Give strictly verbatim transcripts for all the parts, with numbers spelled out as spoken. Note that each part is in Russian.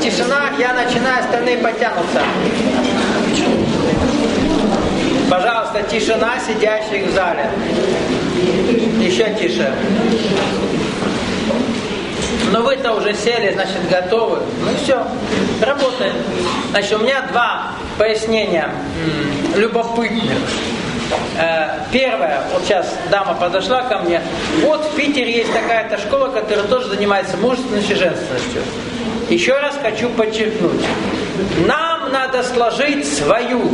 тишина, я начинаю, остальные подтянутся. Пожалуйста, тишина сидящих в зале. Еще тише. Но вы-то уже сели, значит, готовы. Ну и все, работаем. Значит, у меня два пояснения м- любопытных. Э, первое, вот сейчас дама подошла ко мне. Вот в Питере есть такая-то школа, которая тоже занимается мужественностью и женственностью. Еще раз хочу подчеркнуть. Нам надо сложить свою.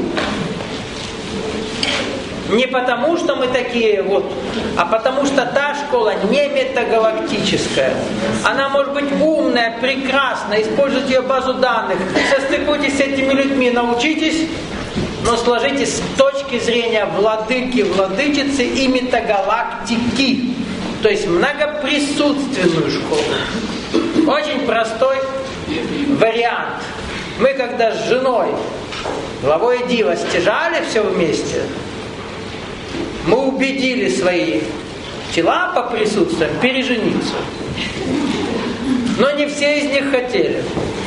Не потому, что мы такие вот, а потому что та школа не метагалактическая. Она может быть умная, прекрасная, используйте ее базу данных, состыкуйтесь с этими людьми, научитесь, но сложитесь с точки зрения владыки, владычицы и метагалактики. То есть многоприсутственную школу. Очень простой вариант. Мы когда с женой, главой Дива, стяжали все вместе, мы убедили свои тела по присутствию пережениться. Но не все из них хотели.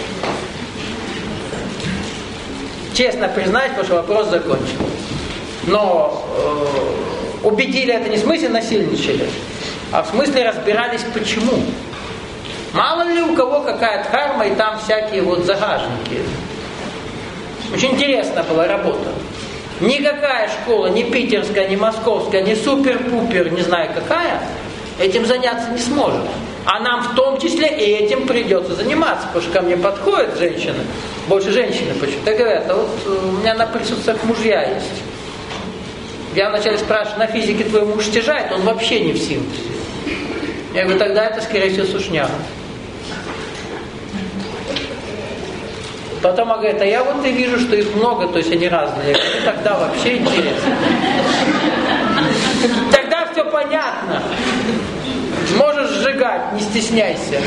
Честно признать, потому что вопрос закончен. Но э, убедили это не в смысле насильничали, а в смысле разбирались почему. Мало ли у кого какая дхарма и там всякие вот загажники. Очень интересная была работа. Никакая школа, ни питерская, ни московская, ни супер-пупер, не знаю какая, этим заняться не сможет. А нам в том числе и этим придется заниматься, потому что ко мне подходят женщины, больше женщины почему-то, и говорят, а вот у меня на присутствиях мужья есть. Я вначале спрашиваю, на физике твой муж стяжает, он вообще не в синтезе. Я говорю, тогда это скорее всего сушняга. Потом она говорит, а я вот и вижу, что их много, то есть они разные. Я говорю, ну, тогда вообще интересно. Тогда все понятно. Можешь сжигать, не стесняйся.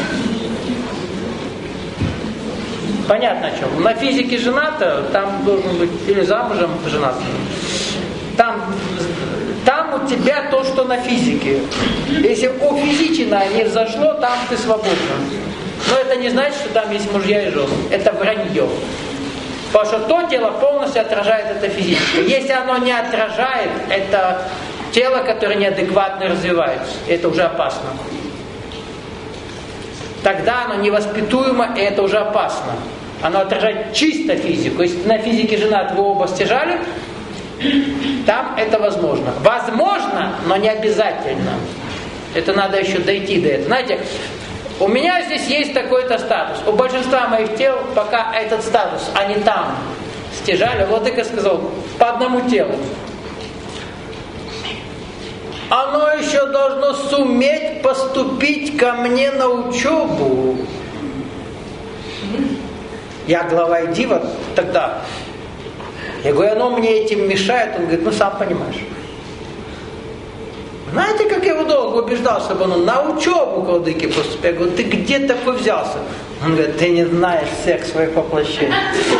Понятно о чем. На физике жената, там должен быть, или замужем женатым. Там, там у тебя то, что на физике. Если у физичина не взошло, там ты свободна. Но это не значит, что там есть мужья и жены. Это вранье. Потому что то тело полностью отражает это физическое. Если оно не отражает, это тело, которое неадекватно развивается. Это уже опасно. Тогда оно невоспитуемо, и это уже опасно. Оно отражает чисто физику. Если на физике женат, вы оба стяжали, там это возможно. Возможно, но не обязательно. Это надо еще дойти до этого. Знаете, у меня здесь есть такой-то статус. У большинства моих тел пока этот статус, они там стяжали. Владыка сказал, по одному телу. Оно еще должно суметь поступить ко мне на учебу. Я глава Дива тогда. Я говорю, оно мне этим мешает. Он говорит, ну сам понимаешь. Знаете, как я его долго убеждал, чтобы он на учебу к владыке поступил? Я говорю, ты где такой взялся? Он говорит, ты не знаешь всех своих воплощений.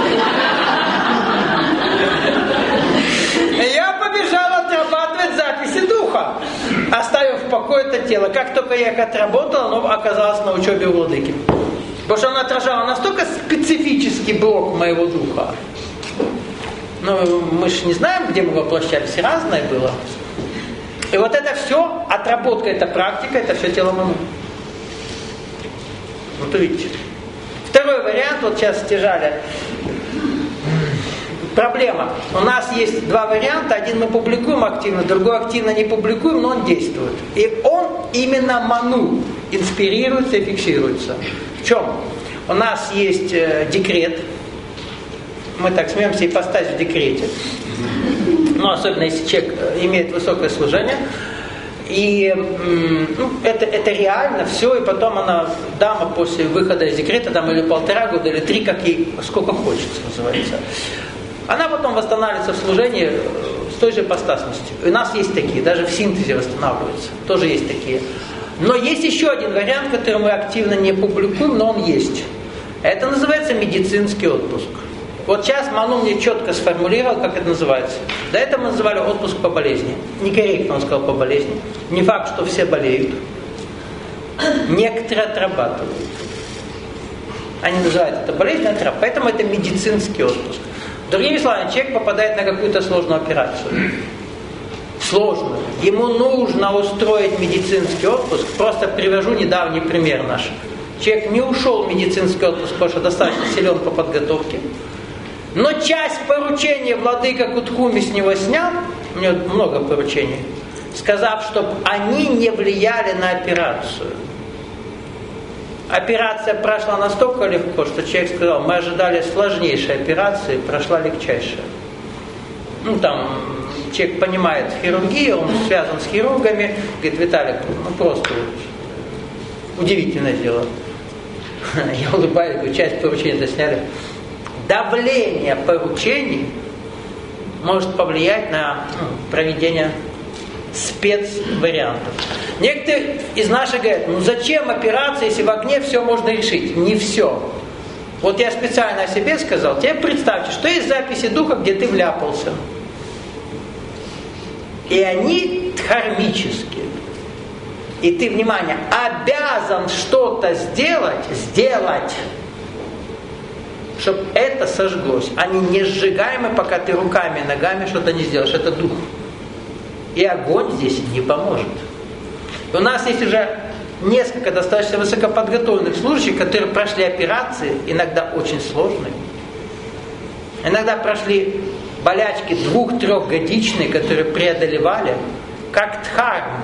Я побежал отрабатывать записи духа, оставив в покое это тело. Как только я их отработал, оно оказалось на учебе у владыки. Потому что оно отражало настолько специфический блок моего духа. Ну, мы же не знаем, где мы воплощались, разное было. И вот это все, отработка, это практика, это все тело Ману. Вот увидите. Второй вариант, вот сейчас стяжали. Проблема. У нас есть два варианта. Один мы публикуем активно, другой активно не публикуем, но он действует. И он именно Ману инспирируется и фиксируется. В чем? У нас есть э, декрет. Мы так смеемся, ипостась в декрете. Ну, особенно если человек имеет высокое служение. И ну, это, это реально все, и потом она, дама после выхода из декрета, там или полтора года, или три, как ей, сколько хочется, называется. Она потом восстанавливается в служении с той же ипостасностью. И у нас есть такие, даже в синтезе восстанавливаются. Тоже есть такие. Но есть еще один вариант, который мы активно не публикуем, но он есть. Это называется медицинский отпуск. Вот сейчас Ману мне четко сформулировал, как это называется. До этого мы называли отпуск по болезни. Некорректно он сказал по болезни. Не факт, что все болеют. Некоторые отрабатывают. Они называют это болезненная терапия, поэтому это медицинский отпуск. Другими словами, человек попадает на какую-то сложную операцию. Сложную. Ему нужно устроить медицинский отпуск. Просто привожу недавний пример наш. Человек не ушел в медицинский отпуск, потому что достаточно силен по подготовке. Но часть поручения владыка Кутхуми с него снял, у него много поручений, сказав, чтобы они не влияли на операцию. Операция прошла настолько легко, что человек сказал, мы ожидали сложнейшей операции, прошла легчайшая. Ну там человек понимает хирургию, он связан с хирургами, говорит, Виталик, ну просто вот, удивительное дело. Я улыбаюсь, говорю, часть поручений сняли. Давление поручений может повлиять на ну, проведение спецвариантов. Некоторые из наших говорят, ну зачем операция, если в огне все можно решить? Не все. Вот я специально о себе сказал, тебе представьте, что есть записи духа, где ты вляпался. И они дхармические. И ты, внимание, обязан что-то сделать, сделать, чтобы это сожглось. Они не сжигаемы, пока ты руками и ногами что-то не сделаешь. Это дух. И огонь здесь не поможет. И у нас есть уже несколько достаточно высокоподготовленных служащих, которые прошли операции, иногда очень сложные. Иногда прошли болячки двух-трехгодичные, которые преодолевали, как дхарму.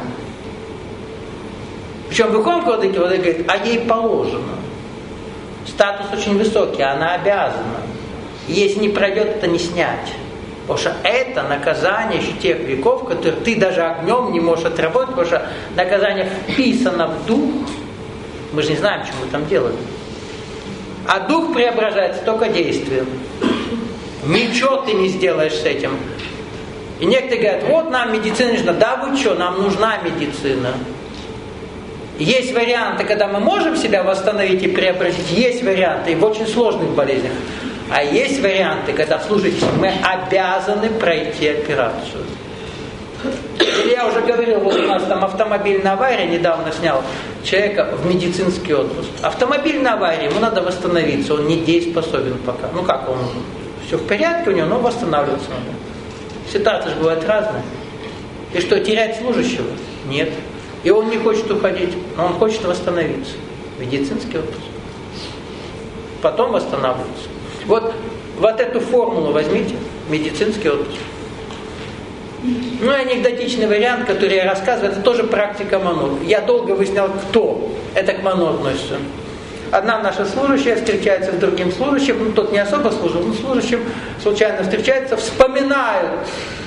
Причем выходит владыка, владыка говорит, а ей положено. Статус очень высокий, она обязана. И если не пройдет, это не снять. Потому что это наказание еще тех веков, которые ты даже огнем не можешь отработать, потому что наказание вписано в дух. Мы же не знаем, что мы там делаем. А дух преображается только действием. Ничего ты не сделаешь с этим. И некоторые говорят, вот нам медицина нужна. Да вы что, нам нужна медицина. Есть варианты, когда мы можем себя восстановить и преобразить. Есть варианты и в очень сложных болезнях. А есть варианты, когда, слушайте, мы обязаны пройти операцию. Или я уже говорил, вот у нас там автомобильная авария, недавно снял человека в медицинский отпуск. Автомобильная авария, ему надо восстановиться, он недееспособен пока. Ну как, он все в порядке у него, но восстанавливаться надо. Ситуации же бывают разные. И что, терять служащего? Нет. И он не хочет уходить, но он хочет восстановиться. Медицинский отпуск. Потом восстанавливаться. Вот, вот эту формулу возьмите, медицинский отпуск. Ну и анекдотичный вариант, который я рассказываю, это тоже практика Ману. Я долго выяснял, кто это к Ману относится. Одна наша служащая встречается с другим служащим, ну тот не особо служил, но служащим случайно встречается, вспоминают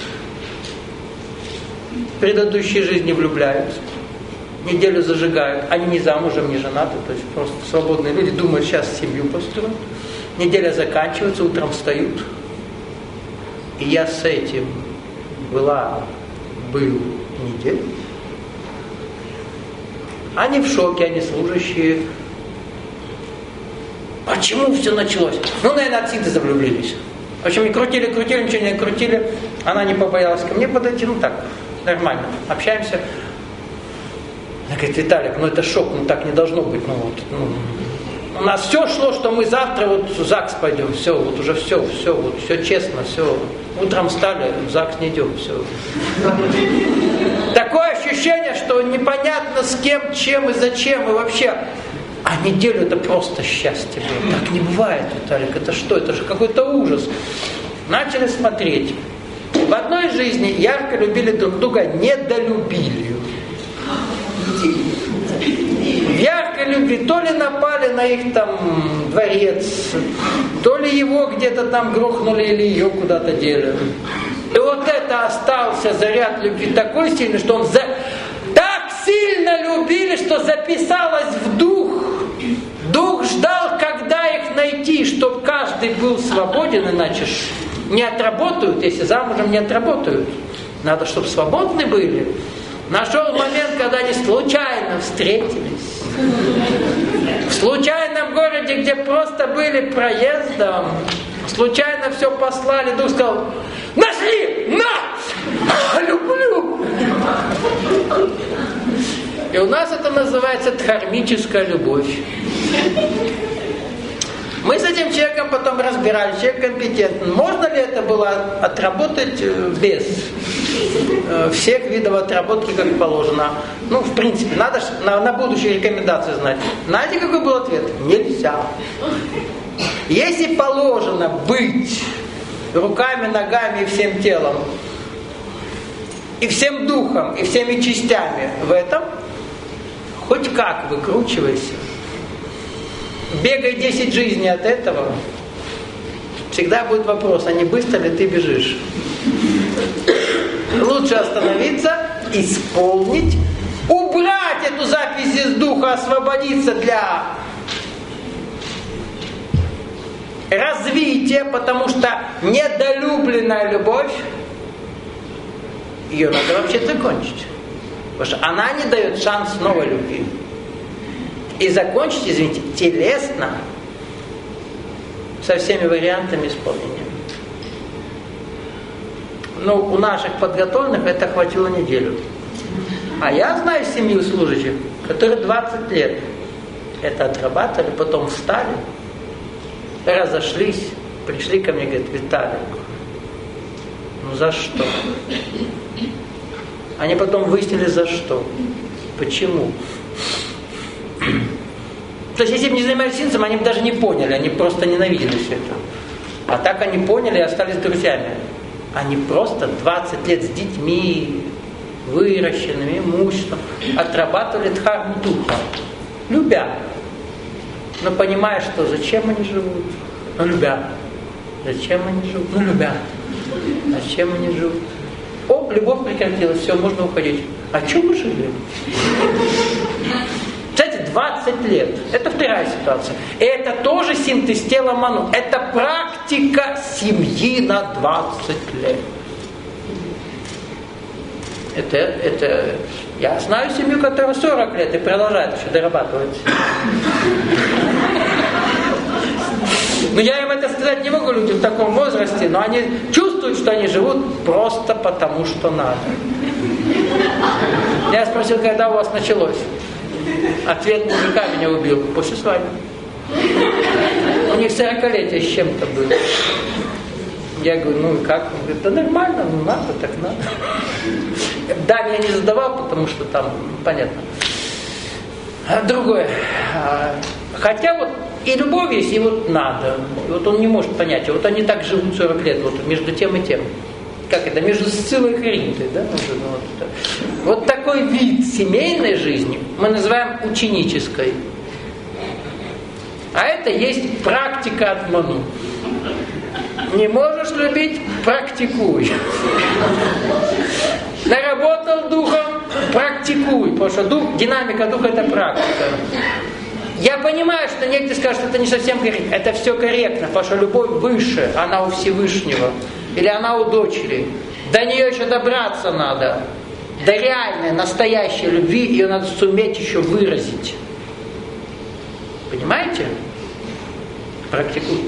предыдущие жизни, влюбляются. Неделю зажигают, они не замужем, не женаты, то есть просто свободные люди думают, сейчас семью построят. Неделя заканчивается, утром встают. И я с этим была, был неделю. Они в шоке, они служащие. Почему все началось? Ну, наверное, от синтеза влюбились. В общем, не крутили, крутили, ничего не крутили. Она не побоялась ко мне подойти, ну так, нормально, общаемся. Она говорит, Виталик, ну это шок, ну так не должно быть. Ну, вот, ну, у нас все шло, что мы завтра вот в ЗАГС пойдем, все, вот уже все, все, вот, все честно, все. Утром встали, в ЗАГС не идем, все. Такое ощущение, что непонятно с кем, чем и зачем, и вообще. А неделю это просто счастье было. Так не бывает, Виталик, это что? Это же какой-то ужас. Начали смотреть. В одной жизни ярко любили друг друга, недолюбили. В яркой любви то ли напали на их там дворец, то ли его где-то там грохнули или ее куда-то дели. И вот это остался заряд любви такой сильный, что он за... так сильно любили, что записалось в дух. Дух ждал, когда их найти, чтобы каждый был свободен, иначе ж не отработают, если замужем не отработают. Надо, чтобы свободны были. Нашел момент, когда они случайно встретились. В случайном городе, где просто были проездом, случайно все послали, дух сказал, нашли! На! Люблю! И у нас это называется дхармическая любовь. Мы с этим человеком потом разбирались, человек компетентный. Можно ли это было отработать без всех видов отработки, как положено? Ну, в принципе, надо на, на будущее рекомендации знать. Знаете, какой был ответ? Нельзя. Если положено быть руками, ногами и всем телом, и всем духом, и всеми частями в этом, хоть как выкручивайся. Бегай десять жизней от этого, всегда будет вопрос, а не быстро ли ты бежишь? Лучше остановиться, исполнить, убрать эту запись из духа, освободиться для развития, потому что недолюбленная любовь, ее надо вообще закончить. Потому что она не дает шанс новой любви. И закончить, извините, телесно, со всеми вариантами исполнения. Ну, у наших подготовленных это хватило неделю. А я знаю семью служащих, которые двадцать лет это отрабатывали, потом встали, разошлись, пришли ко мне и говорят: Виталий, ну за что? Они потом выяснили, за что. Почему? То есть, если бы не занимались синцем, они бы даже не поняли, они просто ненавидели все это. А так они поняли и остались друзьями. Они просто двадцать лет с детьми, выращенными, имуществом, отрабатывали дхарму духа, любя. Но понимая, что зачем они живут? Ну, любя. Зачем они живут? Ну, любя. Зачем они живут? О, любовь прекратилась, все, можно уходить. А что мы жили? Кстати, двадцать лет. Это вторая ситуация. И это тоже синтез тела ману. Это практика семьи на двадцать лет. Это, это... Я знаю семью, которая сорок лет и продолжает еще дорабатывать. Но я им это сказать не могу, люди в таком возрасте, но они чувствуют, что они живут просто потому, что надо. Я спросил, когда у вас началось? Ответ: мужика меня убил после свадьбы. У них сорокалетие с чем-то было. Я говорю: ну и как? Он говорит: да нормально, ну надо, так надо. Да, я не задавал, потому что там, понятно. А другое. Хотя вот и любовь есть, и вот надо. И вот он не может понять. Вот они так живут сорок лет, вот между тем и тем. Как это? Между Сциллой и Харинтой, да? Вот, вот такой вид семейной жизни мы называем ученической. А это есть практика от ману. Не можешь любить — практикуй. Наработал духом — практикуй. Потому что дух, динамика духа — это практика. Я понимаю, что некоторые скажут, что это не совсем корректно. Это все корректно, потому что любовь выше, она у Всевышнего. Или она у дочери. До нее еще добраться надо. До реальной, настоящей любви ее надо суметь еще выразить. Понимаете? Практикуй.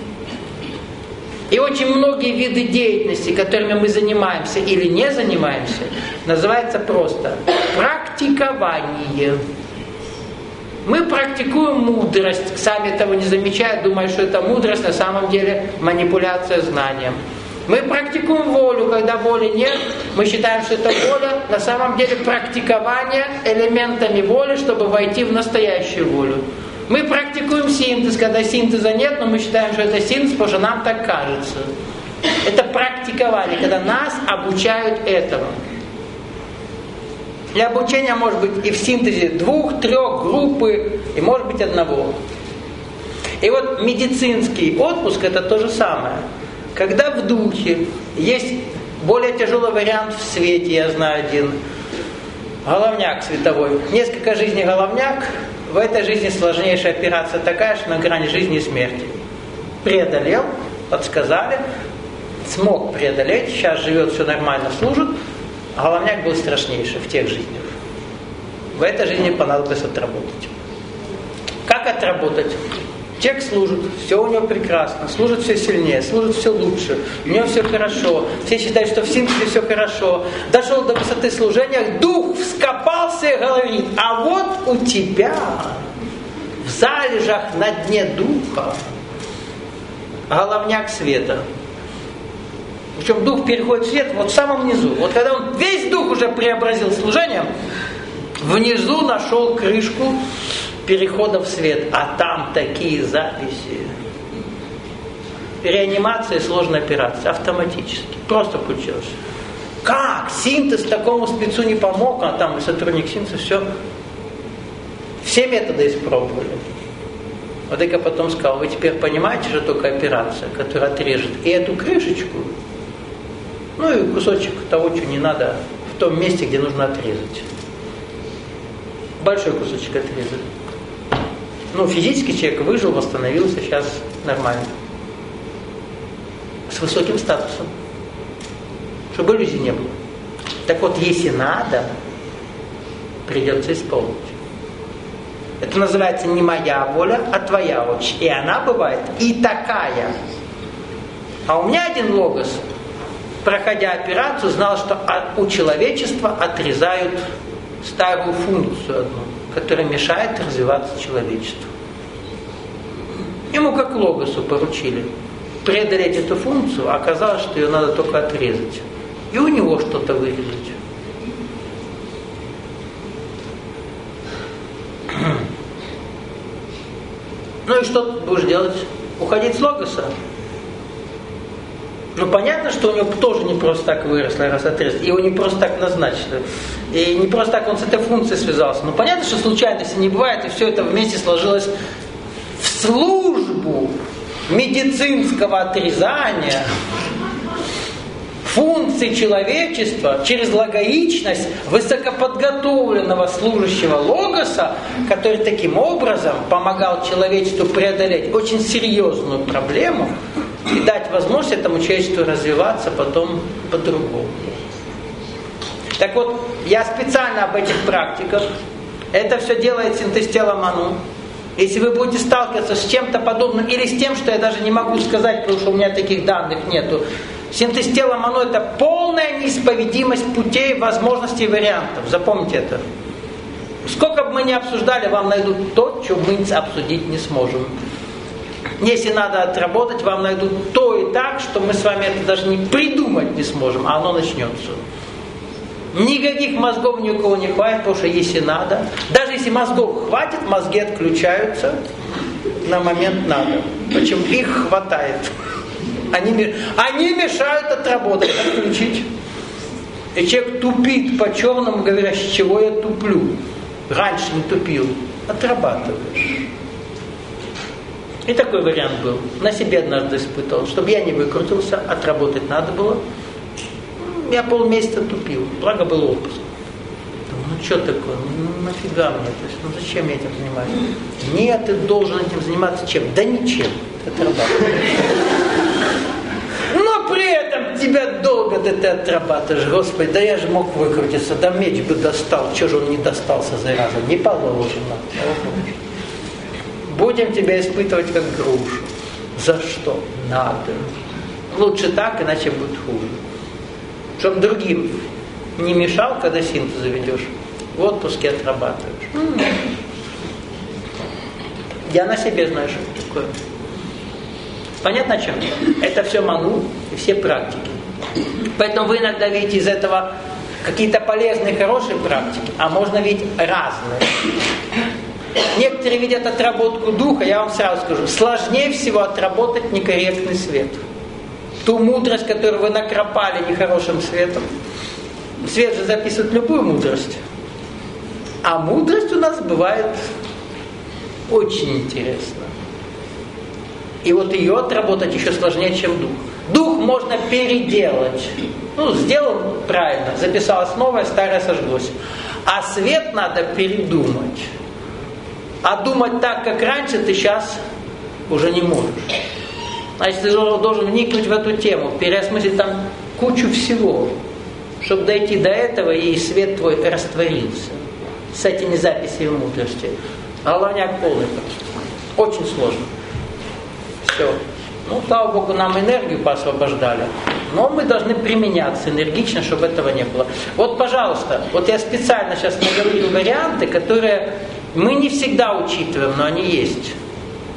И очень многие виды деятельности, которыми мы занимаемся или не занимаемся, называется просто практикование. Мы практикуем мудрость, сами того не замечая, думая, что это мудрость, на самом деле манипуляция знанием. Мы практикуем волю, когда воли нет, мы считаем, что это воля, на самом деле практикование элементами воли, чтобы войти в настоящую волю. Мы практикуем синтез, когда синтеза нет, но мы считаем, что это синтез, потому что нам так кажется. Это практикование, когда нас обучают этому. И обучение может быть и в синтезе двух, трех, группы, и может быть одного. И вот медицинский отпуск — это то же самое. Когда в духе есть более тяжелый вариант в свете, я знаю один, головняк световой. Несколько жизней головняк, в этой жизни сложнейшая операция такая, что на грани жизни и смерти. Преодолел, подсказали, смог преодолеть, сейчас живет, все нормально, служит. Головняк был страшнейший в тех жизнях. В этой жизни понадобилось отработать. Как отработать? Человек служит, все у него прекрасно, служит все сильнее, служит все лучше, у него все хорошо, все считают, что в синтезе все хорошо. Дошел до высоты служения, дух вскопался и говорит: а вот у тебя в залежах на дне духа головняк света. Причем дух переходит в свет вот в самом низу. Вот когда он весь дух уже преобразил служением, внизу нашел крышку перехода в свет. А там такие записи. Реанимация, сложная операция, автоматически. Просто включилась. Как? Синтез такому спецу не помог, а там и сотрудник синтеза, все. Все методы испробовали. Вот я потом сказал, вы теперь понимаете, что только операция, которая отрежет и эту крышечку, ну и кусочек того, что не надо, в том месте, где нужно отрезать. Большой кусочек отрезали. Ну, физически человек выжил, восстановился, сейчас нормально. С высоким статусом. Чтобы иллюзий не было. Так вот, если надо, придется исполнить. Это называется не моя воля, а твоя воля. И она бывает и такая. А у меня один логос, проходя операцию, знал, что у человечества отрезают старую функцию одну, которая мешает развиваться человечеству. Ему как логосу поручили преодолеть эту функцию, а оказалось, что ее надо только отрезать. И у него что-то вырезать. Ну и что ты будешь делать? Уходить с логоса? Ну понятно, что у него тоже не просто так выросло, раз отрезать. Его не просто так назначили. И не просто так он с этой функцией связался. Ну понятно, что случайности не бывает, и все это вместе сложилось в службу медицинского отрезания функций человечества через логоичность высокоподготовленного служащего логоса, который таким образом помогал человечеству преодолеть очень серьезную проблему и дать возможность этому человечеству развиваться потом по-другому. Так вот, я специально об этих практиках. Это все делает синтез тела Ману. Если вы будете сталкиваться с чем-то подобным или с тем, что я даже не могу сказать, потому что у меня таких данных нету, синтез тела Ману — это полная неисповедимость путей, возможностей, вариантов. Запомните это. Сколько бы мы ни обсуждали, вам найдут то, что мы обсудить не сможем. Если надо отработать, вам найдут то и так, что мы с вами это даже не придумать не сможем, а оно начнется. Никаких мозгов ни у кого не хватит, потому что если надо, даже если мозгов хватит, мозги отключаются на момент надо. Почему? Их хватает. Они, они мешают отработать, отключить. И человек тупит по-черному, говоря, с чего я туплю. Раньше не тупил. Отрабатываешь. И такой вариант был. На себе однажды испытывал. Чтобы я не выкрутился, отработать надо было. Я полмесяца тупил. Благо был отпуск. Думаю, ну что такое? Ну нафига мне? То есть, ну зачем я этим занимаюсь? Нет, ты должен этим заниматься чем? Да ничем. Это отрабатываешь. Но при этом тебя долго да ты отрабатываешь. Господи, да я же мог выкрутиться. Да меч бы достал. Чего же он не достался, зараза? Не положено. Будем тебя испытывать как грушу. За что? Надо. Лучше так, иначе будет хуже. Чтобы другим не мешал, когда синтез заведешь. В отпуске отрабатываешь. Я на себе знаю, что это такое. Понятно о чем? Это все Ману и все практики. Поэтому вы иногда видите из этого какие-то полезные, хорошие практики, а можно видеть разные. Некоторые видят отработку духа, я вам сразу скажу, сложнее всего отработать некорректный свет. Ту мудрость, которую вы накропали нехорошим светом. Свет же записывает любую мудрость. А мудрость у нас бывает очень интересна. И вот ее отработать еще сложнее, чем дух. Дух можно переделать. Ну, сделал правильно, записалось новое, старое сожглось. А свет надо передумать. А думать так, как раньше, ты сейчас уже не можешь. Значит, ты должен вникнуть в эту тему, переосмыслить там кучу всего, чтобы дойти до этого, и свет твой растворился с этими записями мудрости. Головняк полный просто. Очень сложно. Все. Ну, слава Богу, нам энергию поосвобождали. Но мы должны применяться энергично, чтобы этого не было. Вот, пожалуйста, вот я специально сейчас наговорил варианты, которые мы не всегда учитываем, но они есть.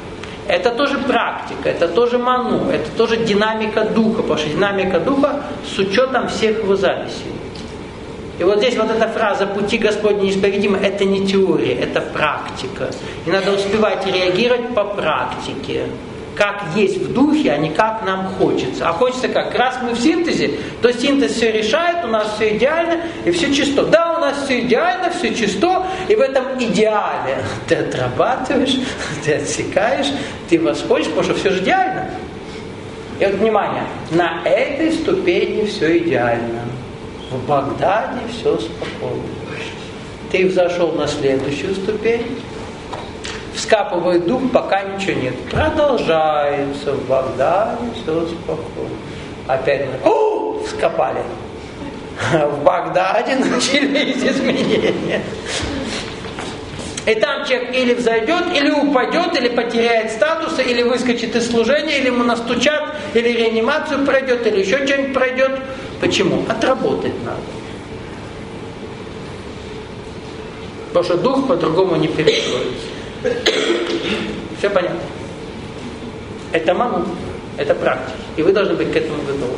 Это тоже практика, это тоже ману, это тоже динамика духа, потому что динамика духа с учетом всех его записей. И вот здесь вот эта фраза «пути Господни неисповедимы» — это не теория, это практика. И надо успевать реагировать по практике. Как есть в духе, а не как нам хочется. А хочется как? Раз мы в синтезе, то синтез все решает, у нас все идеально и все чисто. Да, у нас все идеально, все чисто, и в этом идеале ты отрабатываешь, ты отсекаешь, ты восходишь, потому что все же идеально. И вот внимание, на этой ступени все идеально. В Багдаде все спокойно. Ты взошел на следующую ступень, вскапывает дух, пока ничего нет. Продолжается в Багдаде, все спокойно. Опять мы, о, вскопали. В Багдаде начались изменения. И там человек или взойдет, или упадет, или потеряет статуса, или выскочит из служения, или ему настучат, или реанимацию пройдет, или еще что-нибудь пройдет. Почему? Отработать надо. Потому что дух по-другому не перестроится. Все понятно? Это ману, это практика. И вы должны быть к этому готовы.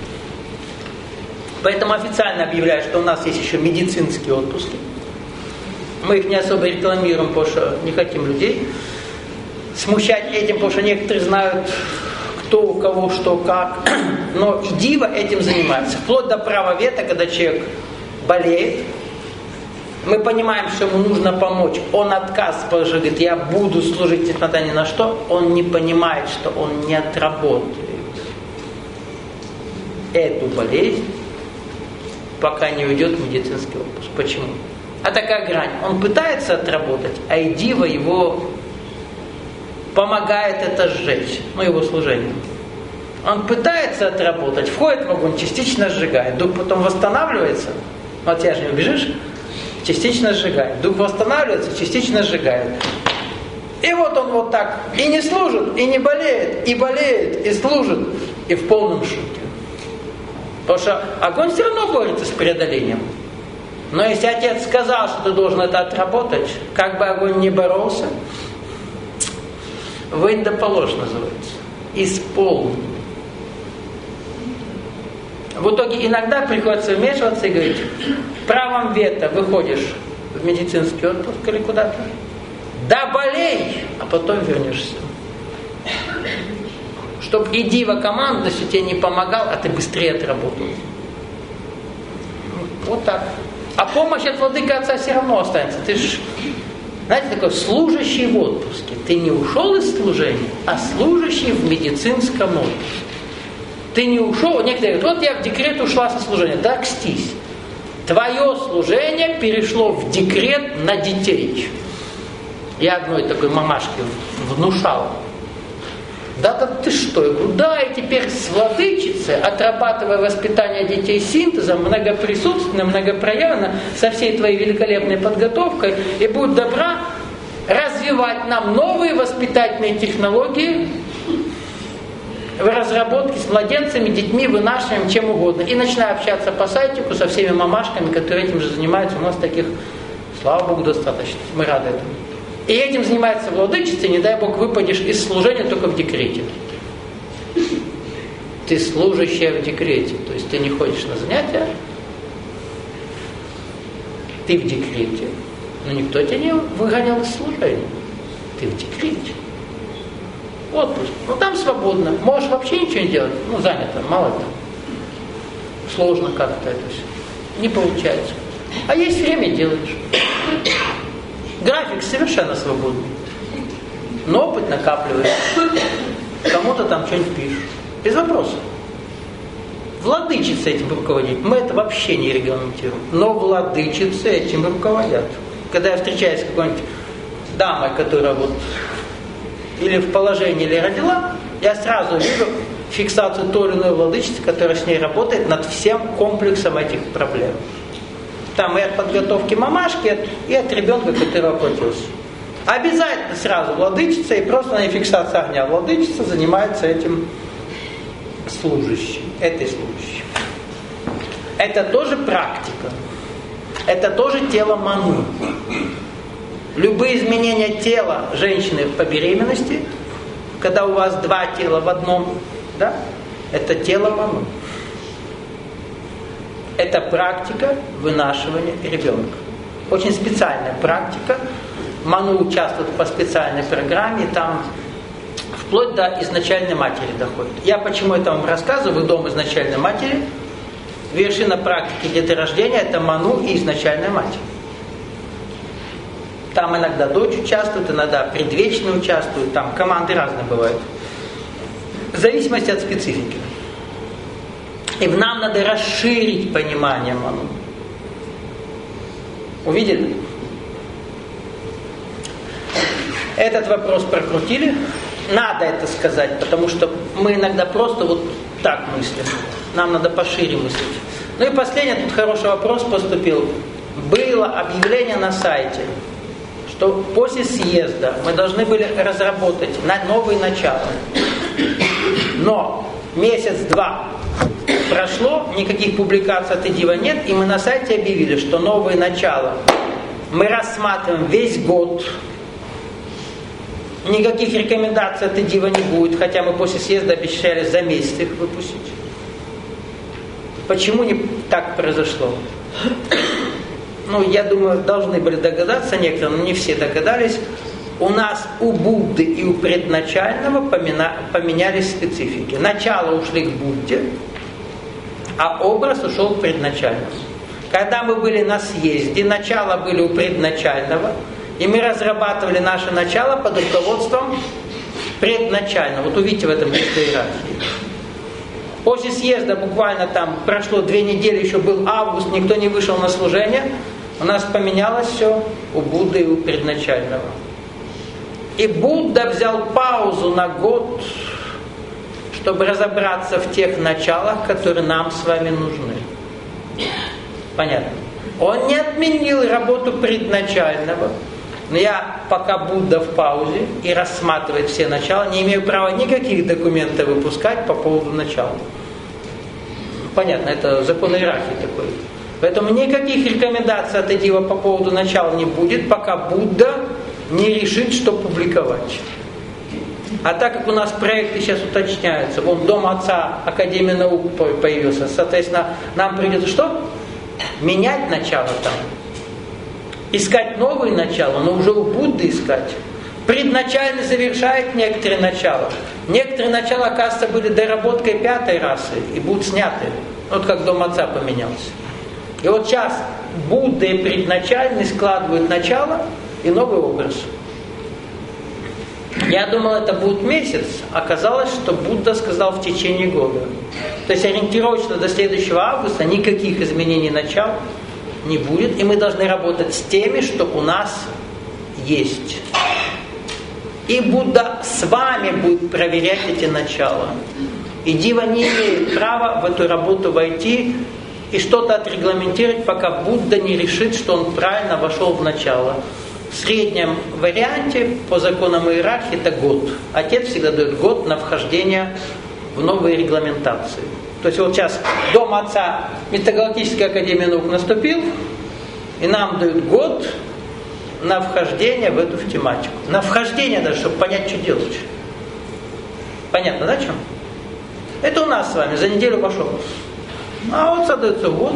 Поэтому официально объявляю, что у нас есть еще медицинские отпуски. Мы их не особо рекламируем, потому что не хотим людей смущать этим, потому что некоторые знают, кто у кого, что, как. Но и дива этим занимается. Вплоть до права вето, когда человек болеет, мы понимаем, что ему нужно помочь. Он отказывается, потому что говорит, я буду служить, несмотря ни на что. Он не понимает, что он не отработает эту болезнь, пока не уйдет в медицинский отпуск. Почему? А такая грань. Он пытается отработать, а и дива его помогает это сжечь. Ну, его служение. Он пытается отработать, входит в огонь, частично сжигает. Дух потом восстанавливается. Вот тебя же не убежишь. Частично сжигает. Дух восстанавливается, частично сжигает. И вот он вот так и не служит, и не болеет, и болеет, и служит, и в полном шоке. Потому что огонь все равно борется с преодолением. Но если отец сказал, что ты должен это отработать, как бы огонь не боролся, вынь да положь называется. Исполни. В итоге иногда приходится вмешиваться и говорить, правом вето выходишь в медицинский отпуск или куда-то, да болей, а потом вернешься. Чтоб и дива командующий тебе не помогал, а ты быстрее отработал. Вот так. А помощь от владыки отца все равно останется. Ты ж, знаете, такой служащий в отпуске. Ты не ушел из служения, а служащий в медицинском отпуске. Ты не ушел, некоторые говорят, вот я в декрет ушла со служения. Да, кстись. Твое служение перешло в декрет на детей. Я одной такой мамашке внушал. Да-да ты что? Я говорю, да, и теперь с владычицей, отрабатывая воспитание детей синтезом, многоприсутственно, многопроявленно, со всей твоей великолепной подготовкой, и будь добра развивать нам новые воспитательные технологии в разработке с младенцами, детьми, вынашиванием, чем угодно. И начинаю общаться по сайтику со всеми мамашками, которые этим же занимаются. У нас таких, слава Богу, достаточно. Мы рады этому. И этим занимается владычица, не дай Бог выпадешь из служения только в декрете. Ты служащая в декрете, то есть ты не ходишь на занятия, ты в декрете, но никто тебя не выгонял из служения. Ты в декрете. Отпуск. Ну там свободно. Можешь вообще ничего не делать. Ну занято, мало ли. Сложно как-то это все. Не получается. А есть время, делаешь. График совершенно свободный. Но опыт накапливаешь. Кому-то там что-нибудь пишешь. Без вопросов. Владычицы этим руководить. Мы это вообще не регламентируем. Но владычицы этим руководят. Когда я встречаюсь с какой-нибудь дамой, которая вот или в положении, или родила, я сразу вижу фиксацию той или иной владычицы, которая с ней работает над всем комплексом этих проблем. Там и от подготовки мамашки, и от ребенка, который оплатился. Обязательно сразу владычица, и просто на фиксации огня. Владычица занимается этим служащим, этой служащей. Это тоже практика. Это тоже тело ману. Любые изменения тела женщины по беременности когда у вас два тела в одном, да, это тело ману. Это практика вынашивания ребенка. Очень специальная практика. Ману участвует по специальной программе, там вплоть до изначальной матери доходит. Я почему это вам рассказываю, дом изначальной матери. Вершина практики деторождения – это ману и изначальная мать. Там иногда дочь участвует, иногда предвечный участвует, там команды разные бывают. В зависимости от специфики. И нам надо расширить понимание ману. Увидели? Этот вопрос прокрутили. Надо это сказать, потому что мы иногда просто вот так мыслим. Нам надо пошире мыслить. Ну и последний, тут хороший вопрос поступил. Было объявление на сайте, что после съезда мы должны были разработать новые начала. Но месяц-два прошло, никаких публикаций от Идива нет, и мы на сайте объявили, что новые начала мы рассматриваем весь год. Никаких рекомендаций от Идива не будет, хотя мы после съезда обещали за месяц их выпустить. Почему не так произошло? Ну, я думаю, должны были догадаться некоторые, но не все догадались. У нас у Будды и у предначального помина, поменялись специфики. Начало ушли к Будде, а образ ушел к предначальному. Когда мы были на съезде, начало были у предначального, и мы разрабатывали наше начало под руководством предначального. Вот увидите в этом месте иерархии. После съезда буквально там прошло две недели, еще был август, никто не вышел на служение. У нас поменялось все у Будды и у предначального. И Будда взял паузу на год, чтобы разобраться в тех началах, которые нам с вами нужны. Понятно? Он не отменил работу предначального. Но я, пока Будда в паузе и рассматривает все начала, не имею права никаких документов выпускать по поводу начала. Понятно, это закон иерархии такой. Поэтому никаких рекомендаций от Идива по поводу начала не будет, пока Будда не решит, что публиковать. А так как у нас проекты сейчас уточняются, вон Дом Отца, Академия наук появился, соответственно, нам придется что? Менять начало там. Искать новые начала, но уже у Будды искать. Предначально завершает некоторые начала. Некоторые начала, оказывается, были доработкой пятой расы и будут сняты. Вот как Дом Отца поменялся. И вот сейчас Будда и предначальный складывают начало и новый образ. Я думал, это будет месяц. Оказалось, что Будда сказал в течение года. То есть ориентировочно до следующего августа никаких изменений начал не будет, и мы должны работать с теми, что у нас есть. И Будда с вами будет проверять эти начала. И Дива не имеет права в эту работу войти и что-то отрегламентировать, пока Будда не решит, что он правильно вошел в начало. В среднем варианте, по законам иерархии, это год. Отец всегда дает год на вхождение в новые регламентации. То есть вот сейчас Дом Отца, Метагалактическая Академия Наук наступил, и нам дают год на вхождение в эту в тематику. На вхождение даже, чтобы понять, что делать. Понятно, да, чем? Это у нас с вами за неделю пошел. А вот задается год,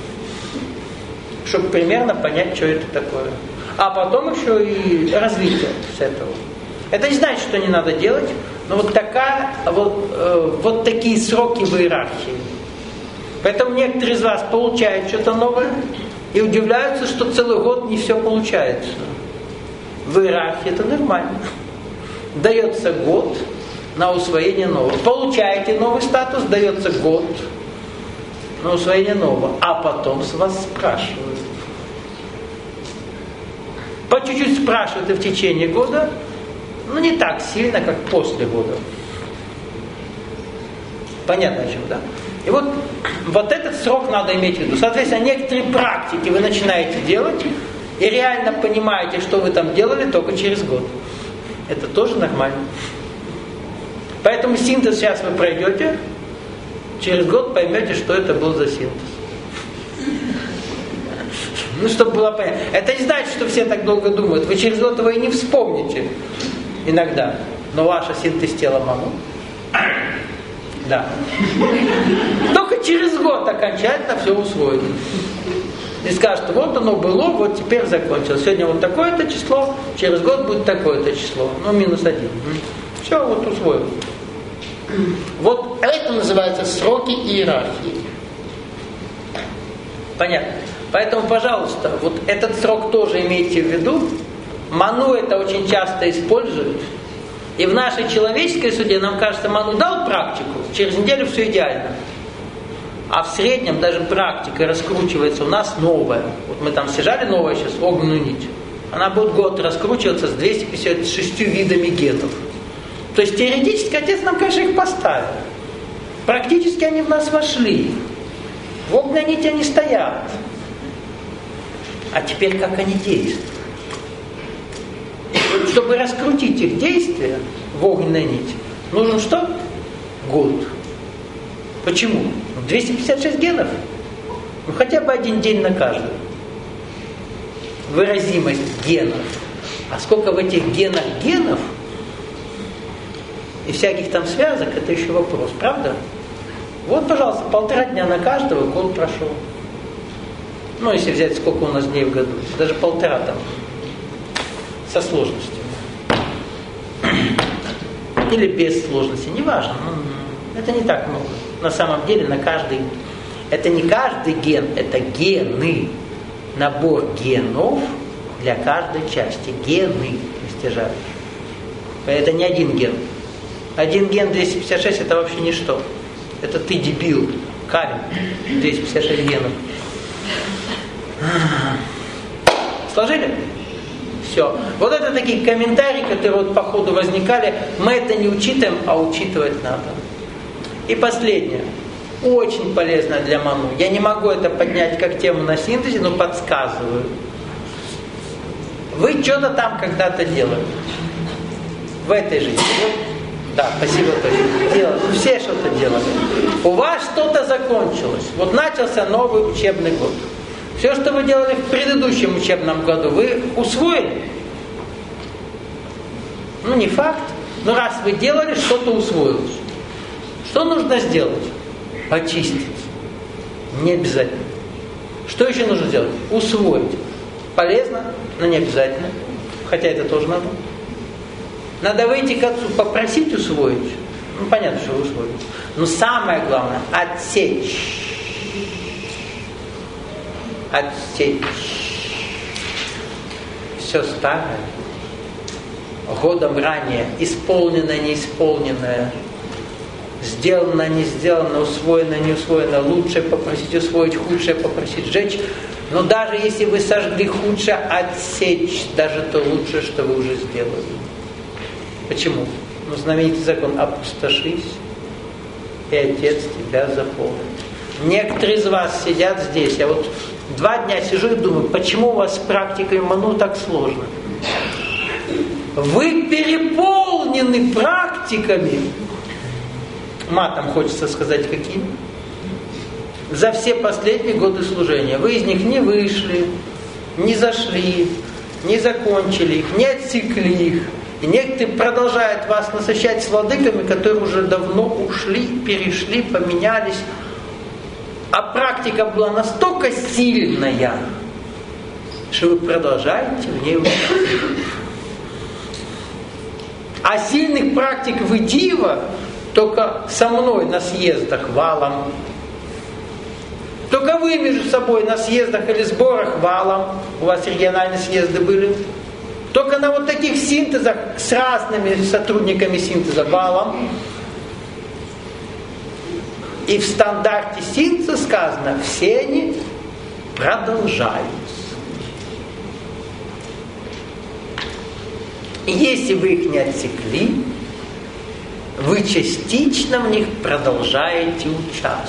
чтобы примерно понять, что это такое. А потом еще и развитие с этого. Это не значит, что не надо делать, но вот, такая, вот, э, вот такие сроки в иерархии. Поэтому некоторые из вас получают что-то новое и удивляются, что целый год не все получается. В иерархии это нормально. Дается год на усвоение нового. Получаете новый статус, дается год на усвоение нового. А потом с вас спрашивают. По чуть-чуть спрашивают и в течение года, но не так сильно, как после года. Понятно, о чем, да? И вот, вот этот срок надо иметь в виду. Соответственно, некоторые практики вы начинаете делать и реально понимаете, что вы там делали только через год. Это тоже нормально. Поэтому синтез сейчас вы пройдете, через год поймете, что это был за синтез. Ну, чтобы было понятно. Это не значит, что все так долго думают. Вы через год его и не вспомните иногда. Но ваша синтез тела ману. Да. Только через год окончательно все усвоит. И скажет, вот оно было, вот теперь закончилось. Сегодня вот такое-то число, через год будет такое-то число. Ну, минус один. Все, вот усвоил. Вот это называется сроки иерархии. Понятно. Поэтому, пожалуйста, вот этот срок тоже имейте в виду. Ману это очень часто используют. И в нашей человеческой суде, нам кажется, ману дал практику, через неделю все идеально. А в среднем даже практика раскручивается у нас новая. Вот мы там сажали новая сейчас, огненную нить. Она будет год раскручиваться с двумястами пятьдесят шестью видами генов. То есть теоретически отец нам, конечно, их поставил. Практически они в нас вошли. В огненной нити они стоят. А теперь как они действуют? Вот, чтобы раскрутить их действия в огненной нити, нужен что? Год. Почему? двести пятьдесят шесть генов. Ну хотя бы один день на каждый. Выразимость генов. А сколько в этих генах генов и всяких там связок, это еще вопрос, правда? Вот, пожалуйста, полтора дня на каждого, год прошел. Ну, если взять, сколько у нас дней в году. Даже полтора там. Со сложностью. Или без сложности, неважно. Это не так много. На самом деле на каждый... Это не каждый ген, это гены. Набор генов для каждой части. Гены растяжают. Это не один ген. Один ген двести пятьдесят шесть это вообще ничто. Это ты дебил. Камень. двести пятьдесят шесть генов. Сложили? Все. Вот это такие комментарии, которые вот по ходу возникали. Мы это не учитываем, а учитывать надо. И последнее. Очень полезно для ману. Я не могу это поднять как тему на синтезе, но подсказываю. Вы что-то там когда-то делали. В этой жизни. Да, спасибо, точно. Делали. Все что-то делали. У вас что-то закончилось. Вот начался новый учебный год. Все, что вы делали в предыдущем учебном году, вы усвоили? Ну, не факт. Но раз вы делали, что-то усвоилось. Что нужно сделать? Очистить. Не обязательно. Что еще нужно сделать? Усвоить. Полезно, но не обязательно. Хотя это тоже надо. Надо выйти к отцу, попросить усвоить. Ну, понятно, что усвоить. Но самое главное, отсечь. Отсечь. Все старое. Годом ранее. Исполненное, неисполненное. Сделано, не сделано, усвоено, не усвоено. Лучшее попросить усвоить, худшее попросить сжечь. Но даже если вы сожгли худшее, отсечь даже то лучшее, что вы уже сделали. Почему? Ну, знаменитый закон «опустошись, и Отец тебя заполнит». Некоторые из вас сидят здесь. Я вот два дня сижу и думаю, почему у вас с практикой ману так сложно? Вы переполнены практиками. Матом хочется сказать, какими? За все последние годы служения. Вы из них не вышли, не зашли, не закончили их, не отсекли их. И некоторые продолжают вас насыщать с владыками, которые уже давно ушли, перешли, поменялись. А практика была настолько сильная, что вы продолжаете в ней учиться. А сильных практик в Идива только со мной на съездах валом. Только вы между собой на съездах или сборах валом. У вас региональные съезды были. Только на вот таких синтезах с разными сотрудниками синтеза валом. И в стандарте синтеза сказано, все они продолжаются. И если вы их не отсекли, вы частично в них продолжаете участвовать.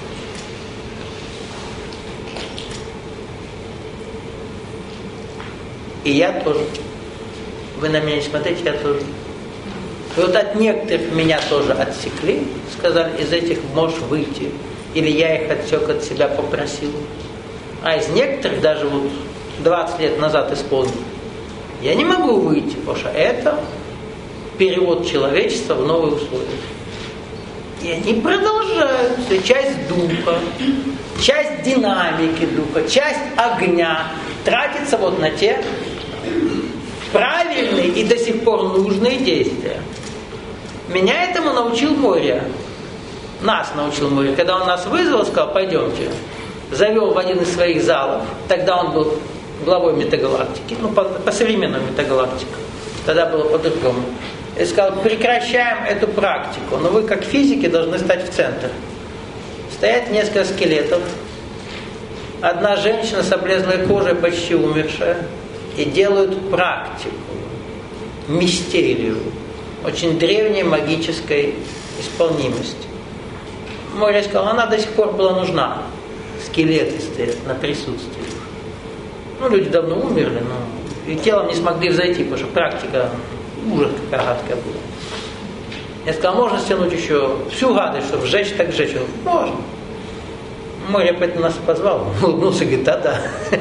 И я тоже. Вы на меня не смотрите, я тоже. И вот от некоторых меня тоже отсекли, сказали, из этих можешь выйти. Или я их отсек от себя, попросил. А из некоторых даже вот двадцать лет назад исполнил. Я не могу выйти, потому что это перевод человечества в новые условия. И они продолжаются. Часть духа, часть динамики духа, часть огня тратится вот на те правильные и до сих пор нужные действия. Меня этому научил Мория. Нас научил Мория. Когда он нас вызвал, сказал, пойдемте. Завел в один из своих залов. Тогда он был главой метагалактики. Ну, по, по современным метагалактикам. Тогда было по-другому. И сказал, прекращаем эту практику. Но вы, как физики, должны стать в центр. Стоят несколько скелетов. Одна женщина с облезлой кожей, почти умершая. И делают практику. Мистерию. Очень древней магической исполнимости. Моря сказал, она до сих пор была нужна. Скелеты стоят на присутствии. Ну, люди давно умерли, но и телом не смогли взойти, потому что практика ужас какая гадкая была. Я сказал, можно стянуть еще всю гадость, чтобы сжечь, так сжечь. Он, можно. Моря поэтому нас позвал, улыбнулся, говорит, да-да.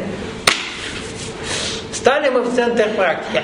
Стали мы в центр практики.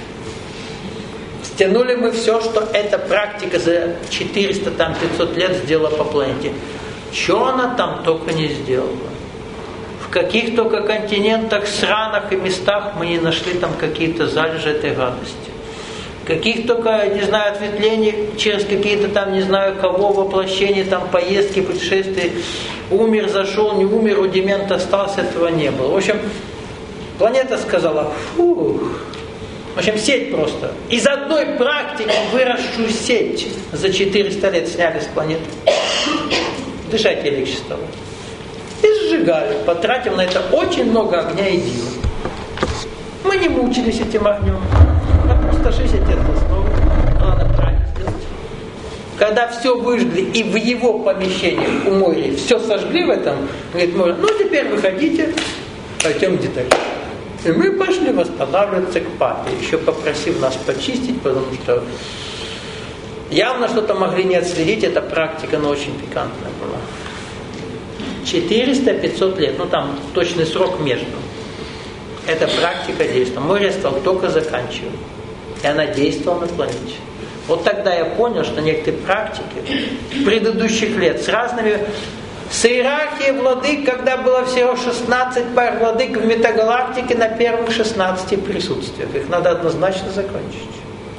Стянули мы все, что эта практика за четыреста пятьсот лет сделала по планете. Что она там только не сделала. В каких только континентах, странах и местах мы не нашли там какие-то залежи этой гадости. Каких только, не знаю, ответвлений через какие-то там, не знаю, кого, воплощения, там, поездки, путешествия. Умер, зашел, не умер, рудимент остался, этого не было. В общем, планета сказала, фух. В общем, сеть просто. Из одной практики выросшую сеть за четыреста лет сняли с планеты. Дышать ей легче стало. И сжигали, потратив на это очень много огня и дива. Мы не мучились этим огнем. А просто шестьдесят лет основы. Надо правильно сделать. Когда все выжгли и в его помещении у Мории все сожгли в этом, говорит, Мория, ну теперь выходите, пойдем детали. И мы пошли восстанавливаться к папе, еще попросив нас почистить, потому что явно что-то могли не отследить, эта практика, но очень пикантная была. четыреста-пятьсот лет, ну там точный срок между. Эта практика действовала. Мория стал только заканчивать. И она действовала на планете. Вот тогда я понял, что некоторые практики предыдущих лет с разными... С иерархией владык, когда было всего шестнадцать пар владык в метагалактике на первых шестнадцати присутствиях. Их надо однозначно закончить.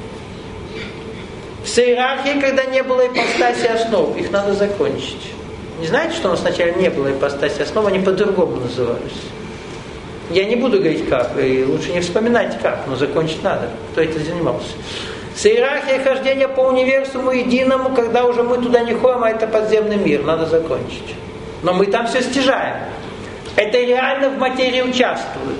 С иерархией, когда не было ипостаси основ, их надо закончить. Не знаете, что у нас сначала не было ипостаси основ, они по-другому назывались. Я не буду говорить как, и лучше не вспоминать как, но закончить надо, кто этим занимался. С иерархией хождения по универсуму единому, когда уже мы туда не ходим, а это подземный мир, надо закончить. Но мы там все стяжаем. Это реально в материи участвует.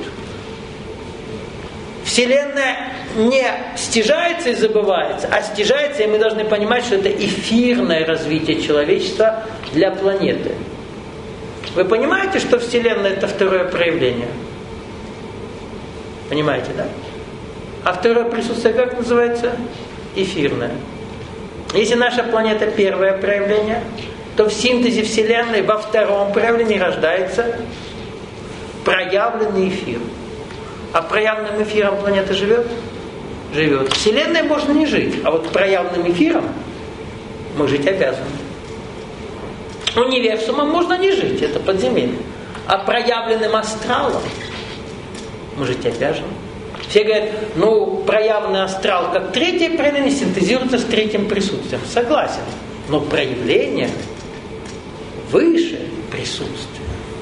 Вселенная не стяжается и забывается, а стяжается, и мы должны понимать, что это эфирное развитие человечества для планеты. Вы понимаете, что Вселенная это второе проявление? Понимаете, да? А второе присутствие как называется? Эфирное. Если наша планета первое проявление, то в синтезе Вселенной во втором проявлении рождается проявленный эфир. А проявленным эфиром планета живет? Живет. Вселенной можно не жить, а вот проявленным эфиром мы жить обязаны. Универсумом можно не жить, это подземелье. А проявленным астралом мы жить обязаны. Все говорят, ну, проявленный астрал как третье проявление синтезируется с третьим присутствием. Согласен. Но проявление выше присутствия.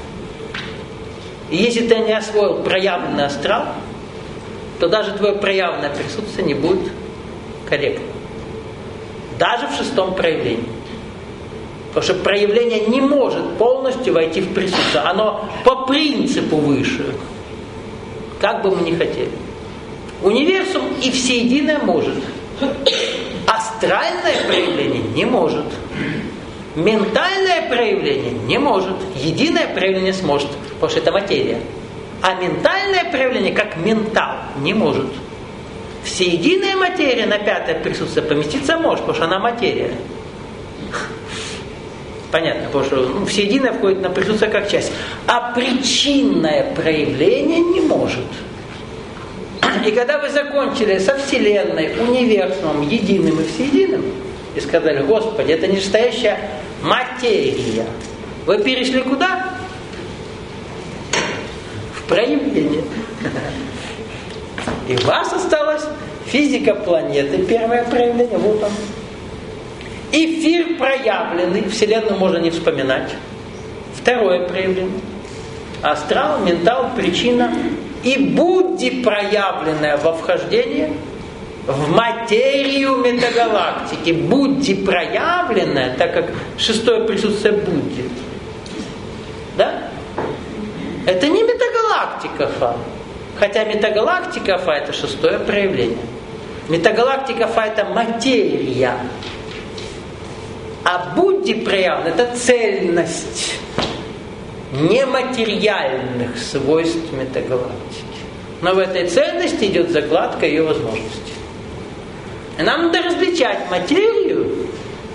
И если ты не освоил проявленный астрал, то даже твое проявленное присутствие не будет корректным. Даже в шестом проявлении. Потому что проявление не может полностью войти в присутствие. Оно по принципу выше. Как бы мы ни хотели. Универсум и всеединое может. Астральное проявление не может. Ментальное проявление не может. Единое проявление сможет, потому что это материя. А ментальное проявление, как ментал, не может. Всеединая материя на пятое присутствие поместиться может, потому что она материя. Понятно, потому что ну, всеединое входит на присутствие как часть. А причинное проявление не может. И когда вы закончили со Вселенной, универсумом, единым и всеединым, и сказали: Господи, это не настоящая материя, вы перешли куда? В проявление. И у вас осталась физика планеты, первое проявление, вот он. Эфир проявленный, Вселенную можно не вспоминать. Второе проявление. Астрал, ментал, причина. И Будди, проявленная во вхождении в материю метагалактики. Будди проявленная, так как шестое присутствие Будди. Да? Это не метагалактика Фа. Хотя метагалактика Фа это шестое проявление. Метагалактика Фа это материя. А Будди проявлена это цельность нематериальных свойств метагалактики. Но в этой цельности идет закладка ее возможностей. И нам надо различать материю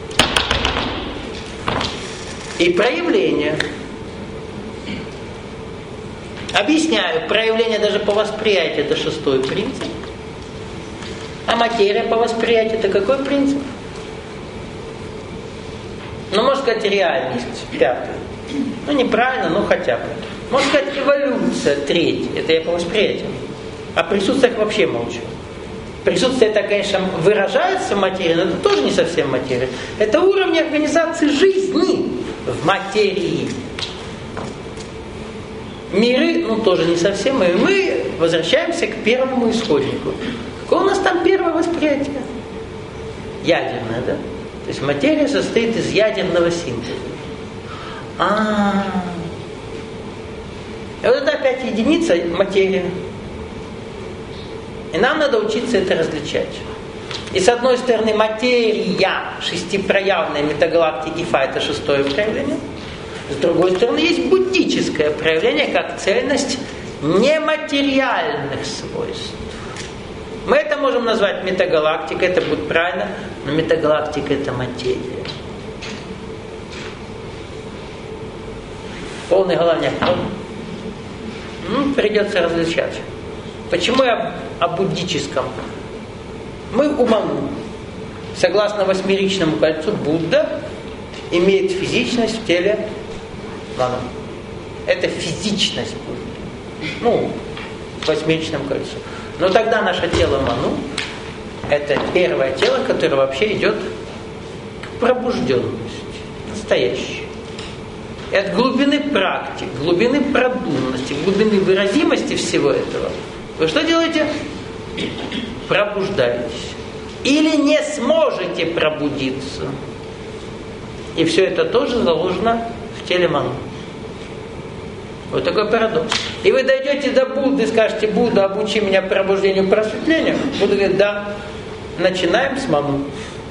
и проявление. Объясняю, проявление даже по восприятию это шестой принцип. А материя по восприятию это какой принцип? Ну, можно сказать, реальность, пятый. Ну, неправильно, но хотя бы. Можно сказать, эволюция, третий. Это я по восприятию. О присутствиях вообще молчу. Присутствие это, конечно, выражается в материи, но это тоже не совсем материя. Это уровень организации жизни в материи. Миры, ну, тоже не совсем. И мы возвращаемся к первому исходнику. Какое у нас там первое восприятие? Ядерное, да? То есть материя состоит из ядерного синтеза. А, и вот это опять единица материя. И нам надо учиться это различать. И с одной стороны материя шестипроявной метагалактики Фа это шестое проявление. С другой стороны есть буддическое проявление как цельность нематериальных свойств. Мы это можем назвать метагалактикой, это будет правильно, но метагалактика это материя. Полный головняк. Ну, придется различать. Почему я о буддическом? Мы у Ману. Согласно восьмеричному кольцу, Будда имеет физичность в теле Ману. Это физичность Будды. Ну, в восьмеричном кольцу. Но тогда наше тело Ману это первое тело, которое вообще идет к пробужденности. Настоящее. И от глубины практик, глубины продуманности, глубины выразимости всего этого вы что делаете? Пробуждаетесь. Или не сможете пробудиться. И все это тоже заложено в теле Ману. Вот такой парадокс. И вы дойдете до Будды и скажете: Будда, обучи меня пробуждению, просветлению. Будда говорит: да. Начинаем с Ману.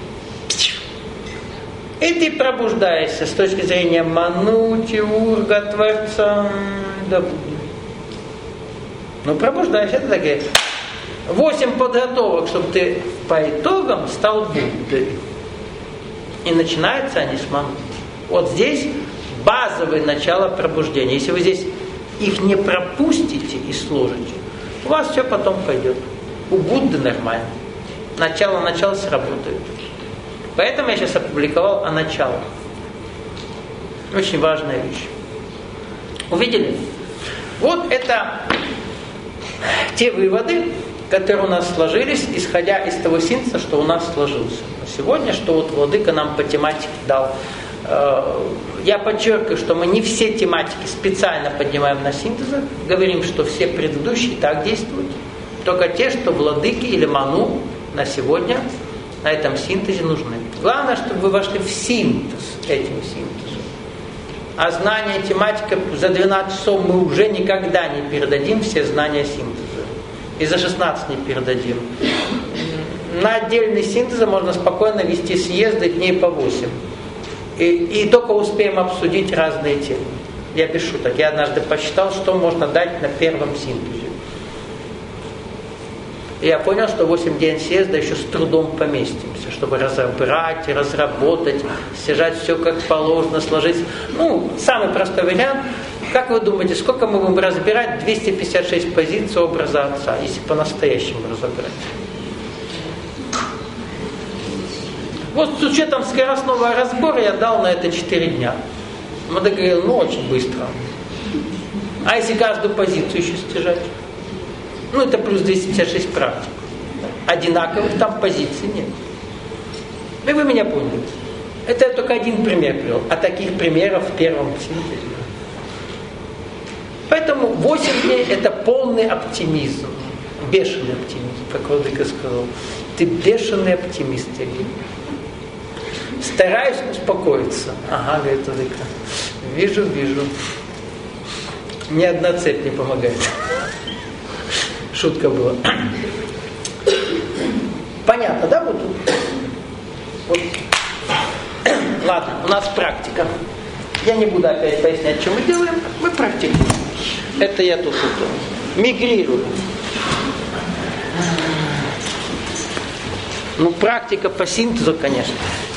И ты пробуждаешься с точки зрения Ману, Теурга, Творца, да Будды. Ну, пробуждаешься, это такие восемь подготовок, чтобы ты по итогам стал Буддой. И начинаются они с Ману. Вот здесь базовое начало пробуждения. Если вы здесь их не пропустите и сложите, у вас все потом пойдет. У Будды нормально. Начало-начало сработает. Поэтому я сейчас опубликовал о началах. Очень важная вещь. Увидели? Вот это те выводы, которые у нас сложились, исходя из того синтеза, что у нас сложился. Сегодня, что вот Владыка нам по тематике дал. Я подчеркиваю, что мы не все тематики специально поднимаем на синтезах. Говорим, что все предыдущие так действуют. Только те, что Владыки или Ману на сегодня на этом синтезе нужны. Главное, чтобы вы вошли в синтез этим синтезом. А знания тематика за двенадцать часов мы уже никогда не передадим все знания синтеза. И за шестнадцать не передадим. На отдельный синтез можно спокойно вести съезды дней по восемь. И, и только успеем обсудить разные темы. Я без шуток. Я однажды посчитал, что можно дать на первом синтезе. И я понял, что восемь дней съезда еще с трудом поместимся, чтобы разобрать, разработать, стяжать все как положено, сложить. Ну, самый простой вариант. Как вы думаете, сколько мы будем разбирать двести пятьдесят шесть позиций образа Отца, если по-настоящему разобрать? Вот с учетом скоростного разбора я дал на это четыре дня. Мы договорились, ну очень быстро. А если каждую позицию еще стяжать? Ну это плюс двести пятьдесят шесть практик. Одинаковых там позиций нет. И вы меня поняли. Это я только один пример привел. А таких примеров в первом синтезе. Поэтому восемь дней это полный оптимизм. Бешеный оптимизм, как Владыка сказал. Ты бешеный оптимист, Сергей. Стараюсь успокоиться. Ага, говорит Владыка. Вижу, вижу. Ни одна цепь не помогает. Шутка была. Понятно, да? Вот. Вот. Ладно, у нас практика. Я не буду опять пояснять, что мы делаем. Мы практикуем. Это я тут, тут мигрирую. Ну, практика по синтезу, конечно.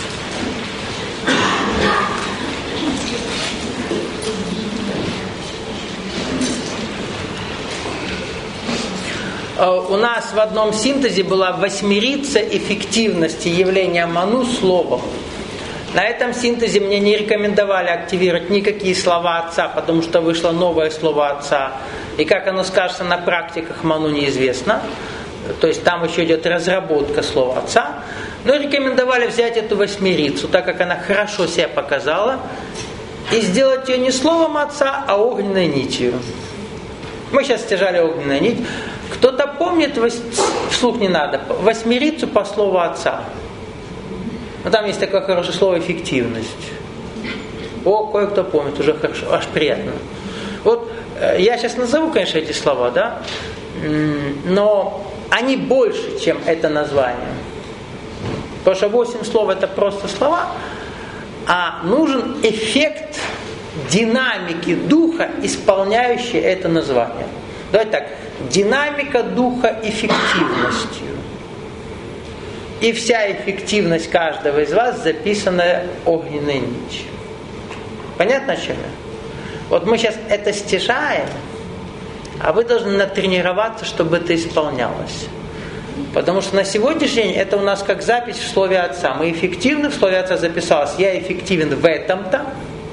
У нас в одном синтезе была восьмерица эффективности явления ману словом. На этом синтезе мне не рекомендовали активировать никакие слова Отца, потому что вышло новое слово Отца. И как оно скажется на практиках, ману неизвестно. То есть там еще идет разработка слова Отца. Но рекомендовали взять эту восьмерицу, так как она хорошо себя показала, и сделать ее не словом Отца, а огненной нитью. Мы сейчас стяжали огненную нить. Кто-то помнит, вслух не надо, восьмерицу по слову Отца? Ну, там есть такое хорошее слово «эффективность». О, кое-кто помнит, уже хорошо, аж приятно. Вот я сейчас назову, конечно, эти слова, да, но они больше, чем это название. Потому что восемь слов это просто слова, а нужен эффект динамики духа, исполняющий это название. Давайте так, динамика духа эффективностью. И вся эффективность каждого из вас записана огненной нитью. Понятно, о чем я? Вот мы сейчас это стяжаем, а вы должны натренироваться, чтобы это исполнялось. Потому что на сегодняшний день это у нас как запись в слове Отца. Мы эффективны, в слове Отца записалось «я эффективен в этом-то»,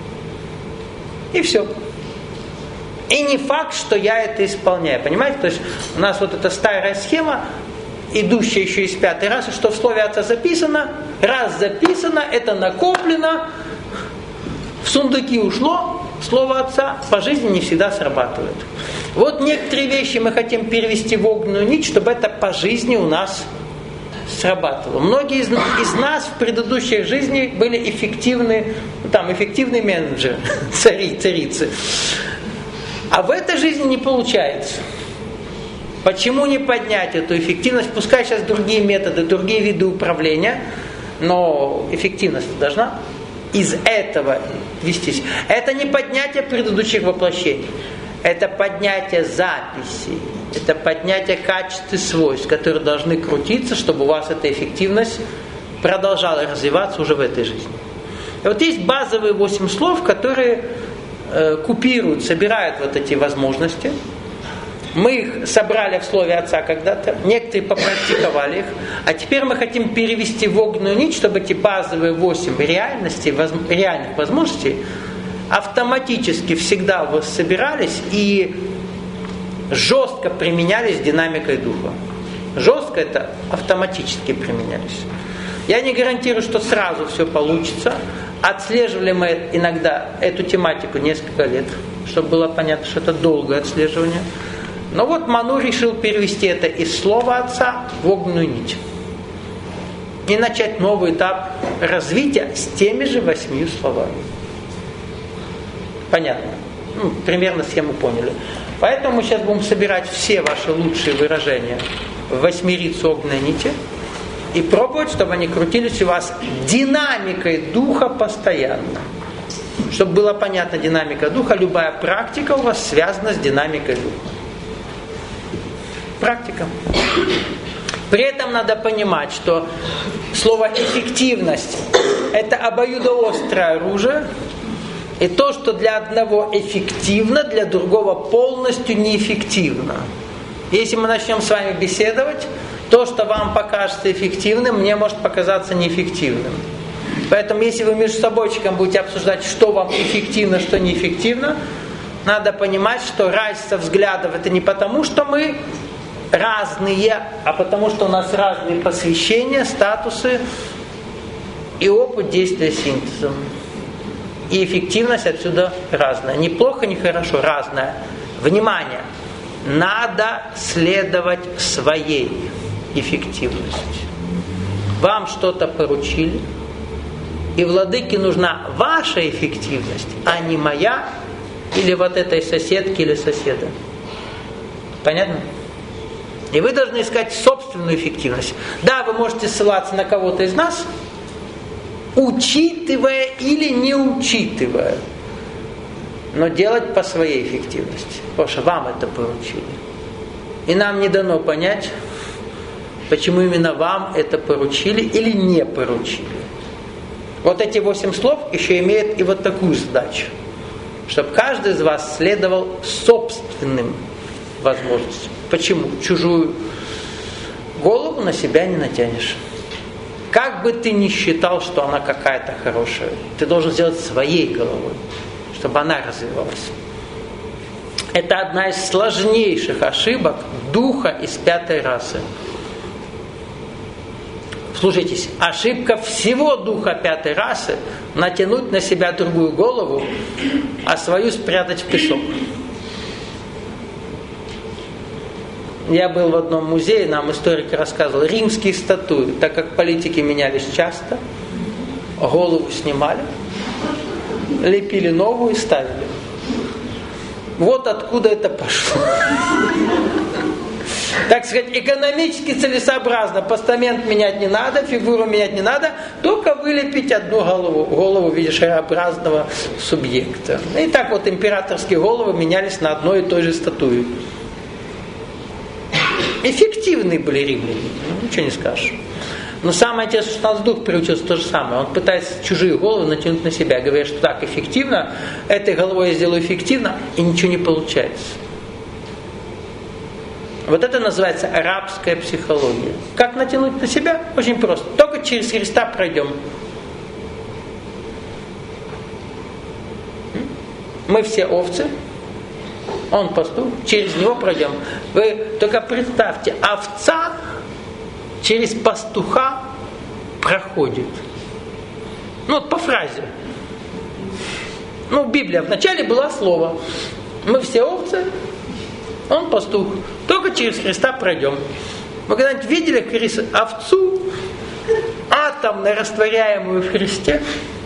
и все. И не факт, что я это исполняю. Понимаете? То есть у нас вот эта старая схема, идущая еще из пятой расы, что в слове Отца записано, раз записано, это накоплено, в сундуки ушло, слово Отца по жизни не всегда срабатывает. Вот некоторые вещи мы хотим перевести в огненную нить, чтобы это по жизни у нас срабатывало. Многие из, из нас в предыдущих жизнях были эффективны, там, эффективные менеджеры, цари, царицы. А в этой жизни не получается. Почему не поднять эту эффективность? Пускай сейчас другие методы, другие виды управления, но эффективность должна из этого вестись. Это не поднятие предыдущих воплощений. Это поднятие записей. Это поднятие качеств и свойств, которые должны крутиться, чтобы у вас эта эффективность продолжала развиваться уже в этой жизни. И вот есть базовые восемь слов, которые э, купируют, собирают вот эти возможности. Мы их собрали в слове Отца когда-то, некоторые попрактиковали их, а теперь мы хотим перевести в огненную нить, чтобы эти базовые восемь реальностей, воз, реальных возможностей автоматически всегда у вас собирались и жестко применялись динамикой духа. Жестко это автоматически применялись. Я не гарантирую, что сразу все получится. Отслеживали мы иногда эту тематику несколько лет, чтобы было понятно, что это долгое отслеживание. Но вот Ману решил перевести это из слова Отца в огненную нить. И начать новый этап развития с теми же восьмью словами. Понятно? Ну, примерно схему поняли. Поэтому мы сейчас будем собирать все ваши лучшие выражения в восьмерицу огненной нити и пробовать, чтобы они крутились у вас динамикой духа постоянно. Чтобы была понятна динамика духа, любая практика у вас связана с динамикой духа. Практика. При этом надо понимать, что слово «эффективность» – это обоюдоострое оружие, И то, что для одного эффективно, для другого полностью неэффективно. Если мы начнем с вами беседовать, то, что вам покажется эффективным, мне может показаться неэффективным. Поэтому, если вы между собойчиком будете обсуждать, что вам эффективно, что неэффективно, надо понимать, что разница взглядов это не потому, что мы разные, а потому, что у нас разные посвящения, статусы и опыт действия синтезом. И эффективность отсюда разная. Не плохо, не хорошо, разная. Внимание! Надо следовать своей эффективности. Вам что-то поручили, и владыке нужна ваша эффективность, а не моя, или вот этой соседки или соседа. Понятно? И вы должны искать собственную эффективность. Да, вы можете ссылаться на кого-то из нас, учитывая или не учитывая, но делать по своей эффективности, потому что вам это поручили. И нам не дано понять, почему именно вам это поручили или не поручили. Вот эти восемь слов еще имеют и вот такую задачу, чтобы каждый из вас следовал собственным возможностям. Почему? Чужую голову на себя не натянешь. Как бы ты ни считал, что она какая-то хорошая, ты должен сделать своей головой, чтобы она развивалась. Это одна из сложнейших ошибок духа из пятой расы. Слушайтесь, ошибка всего духа пятой расы – натянуть на себя другую голову, а свою спрятать в песок. Я был в одном музее, нам историк рассказывал, римские статуи, так как политики менялись часто, голову снимали, лепили новую и ставили. Вот откуда это пошло. Так сказать, экономически целесообразно. Постамент менять не надо, фигуру менять не надо, только вылепить одну голову, голову, видишь, шарообразного субъекта. И так вот императорские головы менялись на одной и той же статуе. Эффективные были римляне, ничего не скажешь. Но самое интересное, что у нас дух приучился то же самое. Он пытается чужие головы натянуть на себя, говоря, что так эффективно, этой головой я сделаю эффективно, и ничего не получается. Вот это называется арабская психология. Как натянуть на себя? Очень просто. Только через Христа пройдем. Мы все овцы, он пастух, через него пройдем. Вы только представьте, овца через пастуха проходит. Ну вот по фразе. Ну, Библия вначале была слово. Мы все овцы, он пастух. Только через Христа пройдем. Вы когда-нибудь видели овцу, атомно растворяемую в Христе,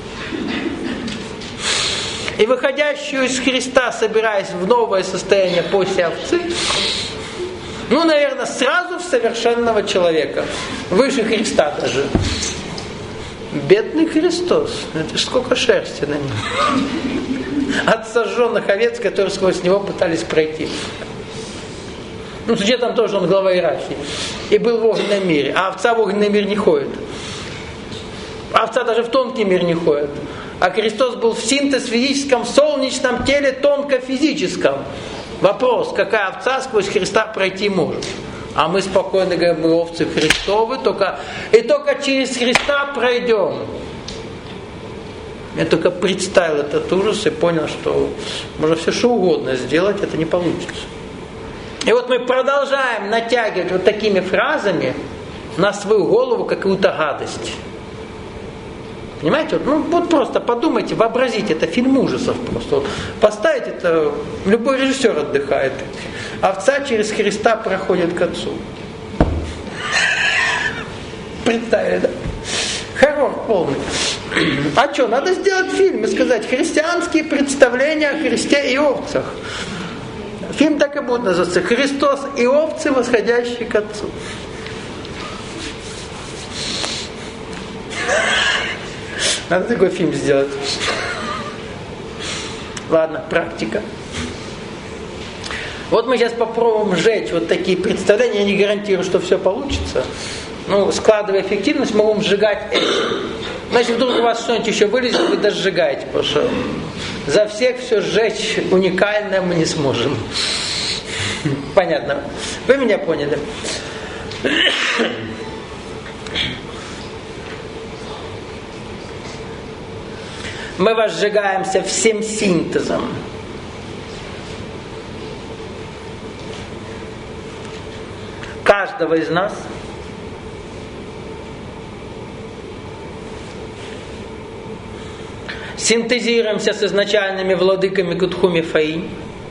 и выходящую из Христа, собираясь в новое состояние после овцы, ну, наверное, сразу в совершенного человека, выше Христа даже. Бедный Христос, это ж сколько шерсти на нем. От сожженных овец, которые сквозь него пытались пройти. Ну, с учетом того, что он глава иерархии. И был в огненном мире. А овца в огненный мир не ходит. Овца даже в тонкий мир не ходит. А Христос был в синтез физическом, солнечном теле, тонко-физическом. Вопрос, какая овца сквозь Христа пройти может? А мы спокойно говорим, мы овцы Христовы, только, и только через Христа пройдем. Я только представил этот ужас и понял, что можно все что угодно сделать, это не получится. И вот мы продолжаем натягивать вот такими фразами на свою голову какую-то гадость. Понимаете? Ну вот просто подумайте, вообразите, это фильм ужасов просто. Вот поставить это, любой режиссер отдыхает. Овца через Христа проходит к Отцу. Представили, да? Хоррор полный. А что, надо сделать фильм и сказать христианские представления о Христе и овцах. Фильм так и будет называться «Христос и овцы, восходящие к Отцу». Надо такой фильм сделать. Ладно, практика. Вот мы сейчас попробуем сжечь вот такие представления. Я не гарантирую, что все получится. Ну, складывая эффективность, мы будем сжигать этим. Значит, вдруг у вас что-нибудь еще вылезет, вы даже сжигаете, потому что За всех все сжечь уникально мы не сможем. Понятно. Вы меня поняли? Мы возжигаемся всем синтезом. Каждого из нас. Синтезируемся с изначальными владыками Кутхуми Фаи.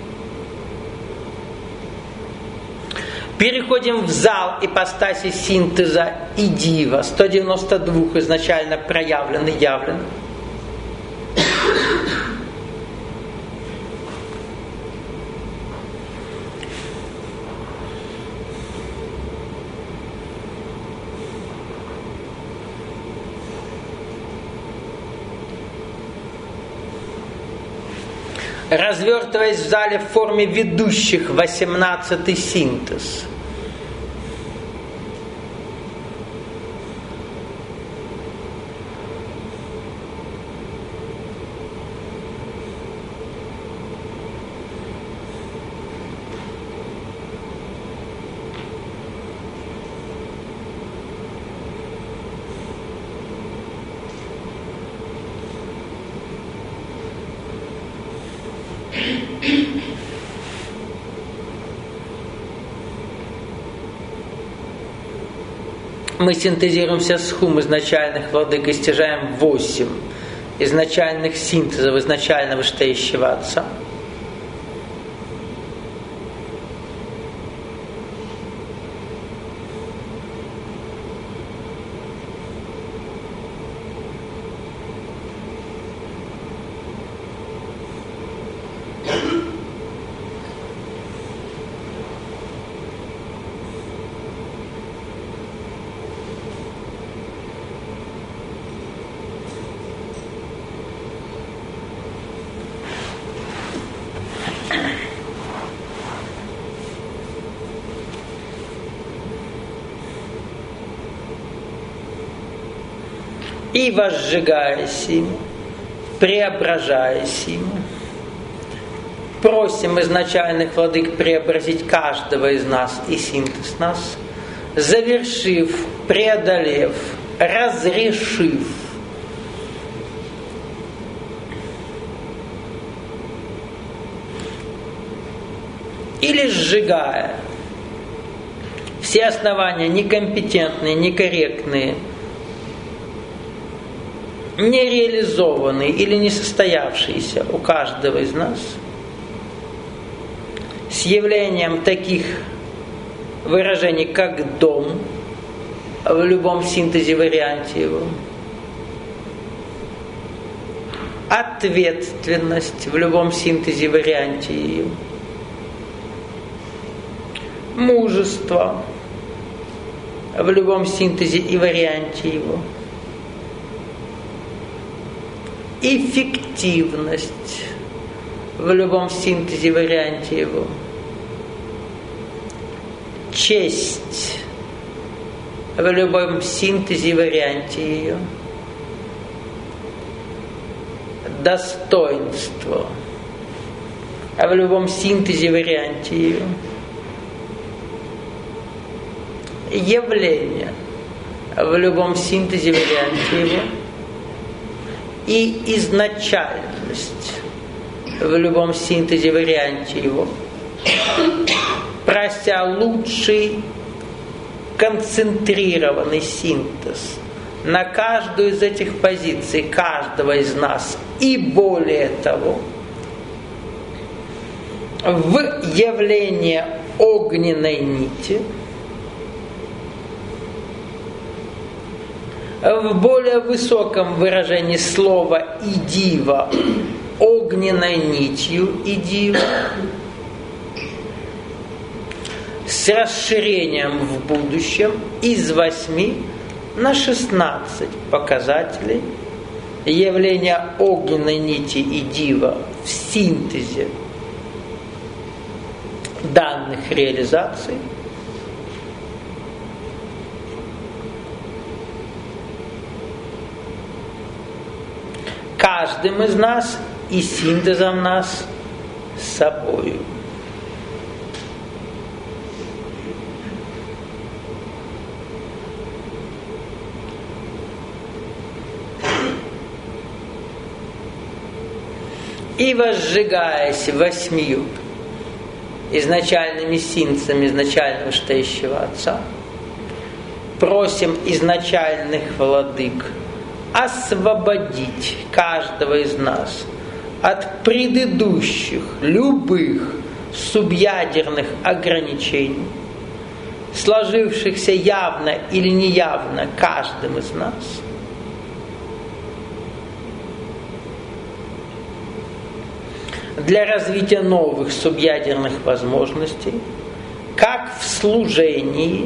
Переходим в зал ипостаси синтеза и дива. сто девяносто два изначально проявлен и явлен. Развертываясь в зале в форме ведущих, восемнадцатый синтез. Мы синтезируемся с хум изначальных владык и стяжаем восемь изначальных синтезов изначального Штающего Отца. И возжигаясь им, преображаясь им, просим изначальных владык преобразить каждого из нас и синтез нас, завершив, преодолев, разрешив или сжигая все основания некомпетентные, некорректные, нереализованные или несостоявшиеся у каждого из нас, с явлением таких выражений, как дом, в любом синтезе варианте его, ответственность в любом синтезе варианте ее, мужество в любом синтезе и варианте его, эффективность в любом синтезе и варианте его, честь в любом синтезе и варианте ее, достоинство в любом синтезе и варианте ее, явление в любом синтезе и варианте его, и изначальность в любом синтезе варианте его, прося лучший концентрированный синтез на каждую из этих позиций каждого из нас, и более того, в явление огненной нити, в более высоком выражении слова «идива» огненной нитью «идива», с расширением в будущем из восьми на шестнадцать показателей явления огненной нити «идива» в синтезе данных реализаций, каждым из нас и синтезом нас с собою. И возжигаясь восьмию изначальными синтезами изначально вышестоящего Отца, просим изначальных владык освободить каждого из нас от предыдущих любых субъядерных ограничений, сложившихся явно или неявно каждым из нас, для развития новых субъядерных возможностей, как в служении,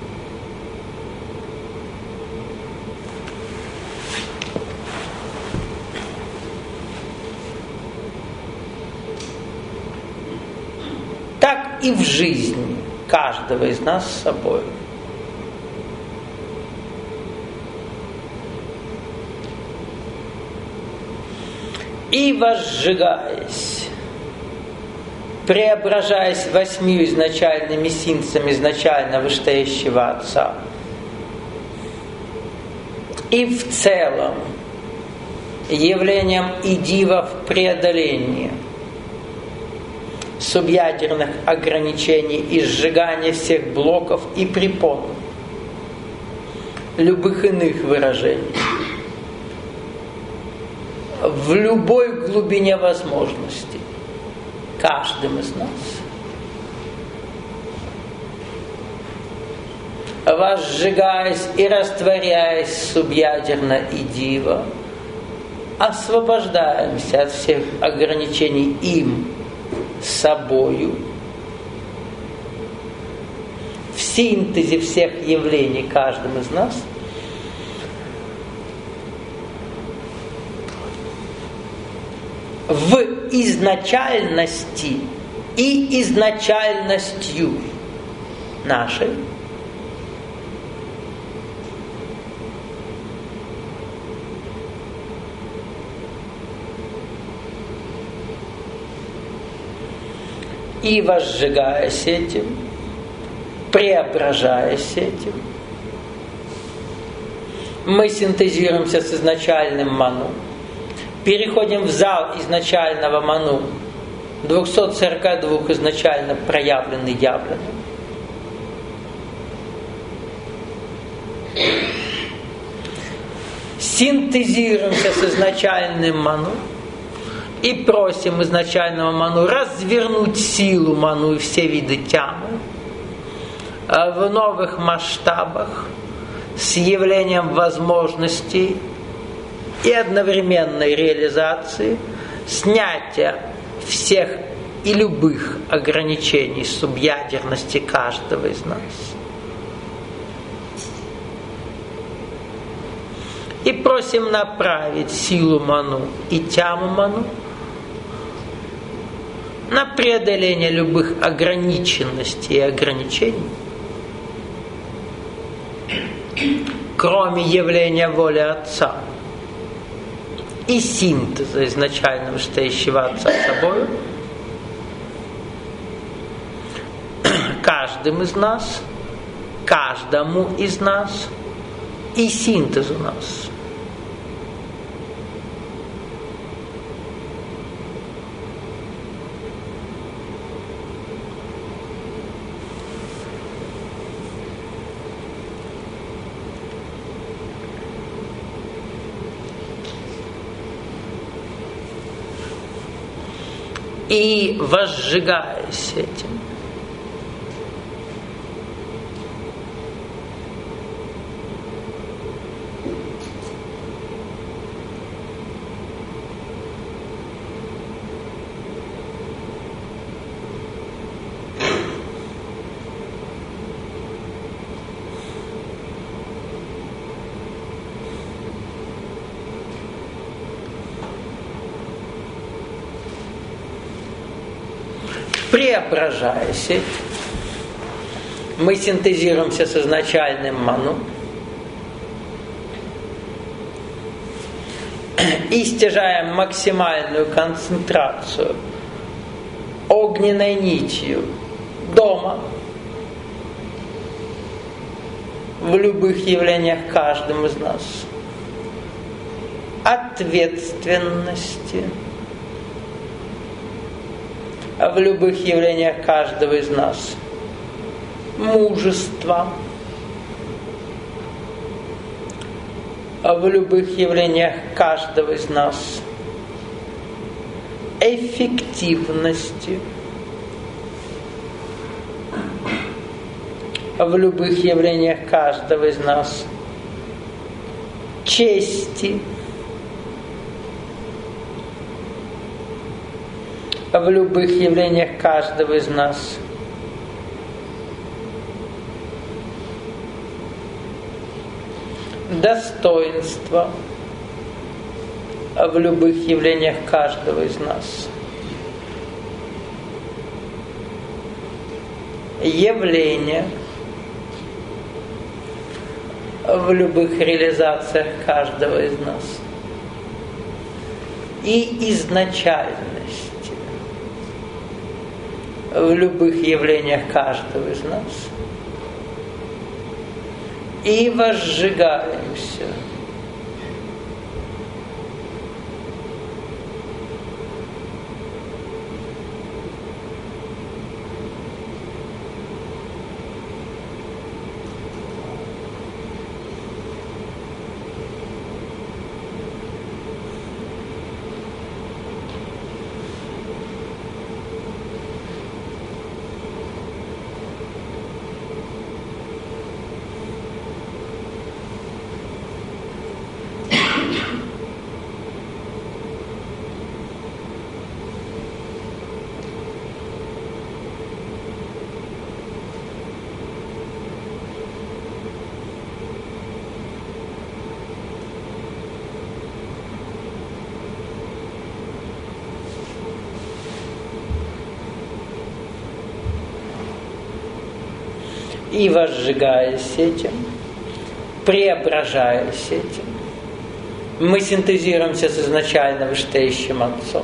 так и в жизни каждого из нас с собой. И возжигаясь, преображаясь восьмью изначальными синтезами изначально вышестоящего Отца, и в целом явлением идива в преодолении субъядерных ограничений и сжигания всех блоков и препон, любых иных выражений, в любой глубине возможностей, каждым из нас, возжигаясь и растворяясь субъядерно и дива, освобождаемся от всех ограничений им собою, в синтезе всех явлений каждым из нас, в изначальности и изначальностью нашей и возжигаясь этим, преображаясь этим, мы синтезируемся с изначальным ману, переходим в зал изначального ману, двухсот сорока двух изначально проявленный явленным. Синтезируемся с изначальным ману и просим изначального ману развернуть силу ману и все виды тямы в новых масштабах с явлением возможностей и одновременной реализации, снятия всех и любых ограничений субъядерности каждого из нас. И просим направить силу ману и тяму ману на преодоление любых ограниченностей и ограничений, кроме явления воли Отца и синтеза изначально вышестоящего Отца с собой, каждым из нас, каждому из нас и синтезу нас. И возжигаясь этим, преображаясь этим, мы синтезируемся с изначальным ману и стяжаем максимальную концентрацию огненной нитью дома в любых явлениях каждым из нас, ответственности в любых явлениях каждого из нас, мужества в любых явлениях каждого из нас, эффективности в любых явлениях каждого из нас, чести в любых явлениях каждого из нас, достоинства в любых явлениях каждого из нас, явления в любых реализациях каждого из нас и изначальности в любых явлениях каждого из нас. И возжигаемся и возжигаясь этим, преображаясь этим, мы синтезируемся с изначально вышестоящим Отцом.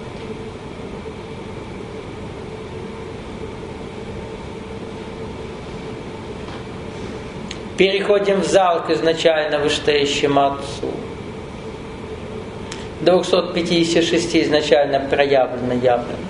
Переходим в зал к изначально вышестоящему Отцу. двести пятьдесят шесть изначально проявлено, явлено.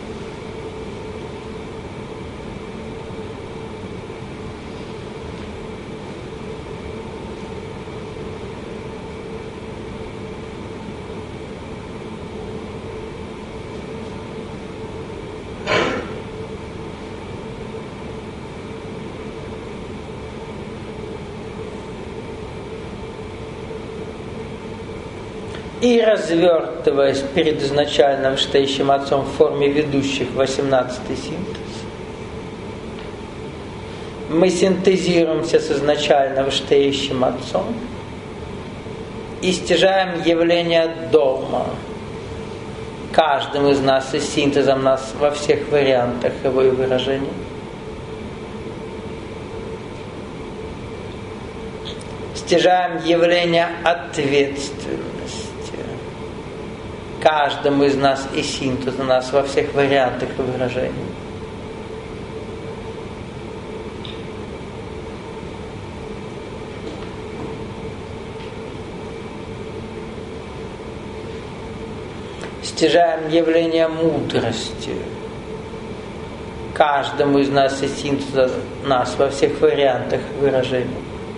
И развертываясь перед изначально вышестоящим Отцом в форме ведущих восемнадцатый синтез, мы синтезируемся с изначально вышестоящим Отцом и стяжаем явление дома каждым из нас и синтезом нас во всех вариантах его и выражений. Стяжаем явление ответственности каждому из нас и синтез у нас во всех вариантах и выражений. Стяжаем явление мудрости каждому из нас и синтеза нас во всех вариантах и выражений.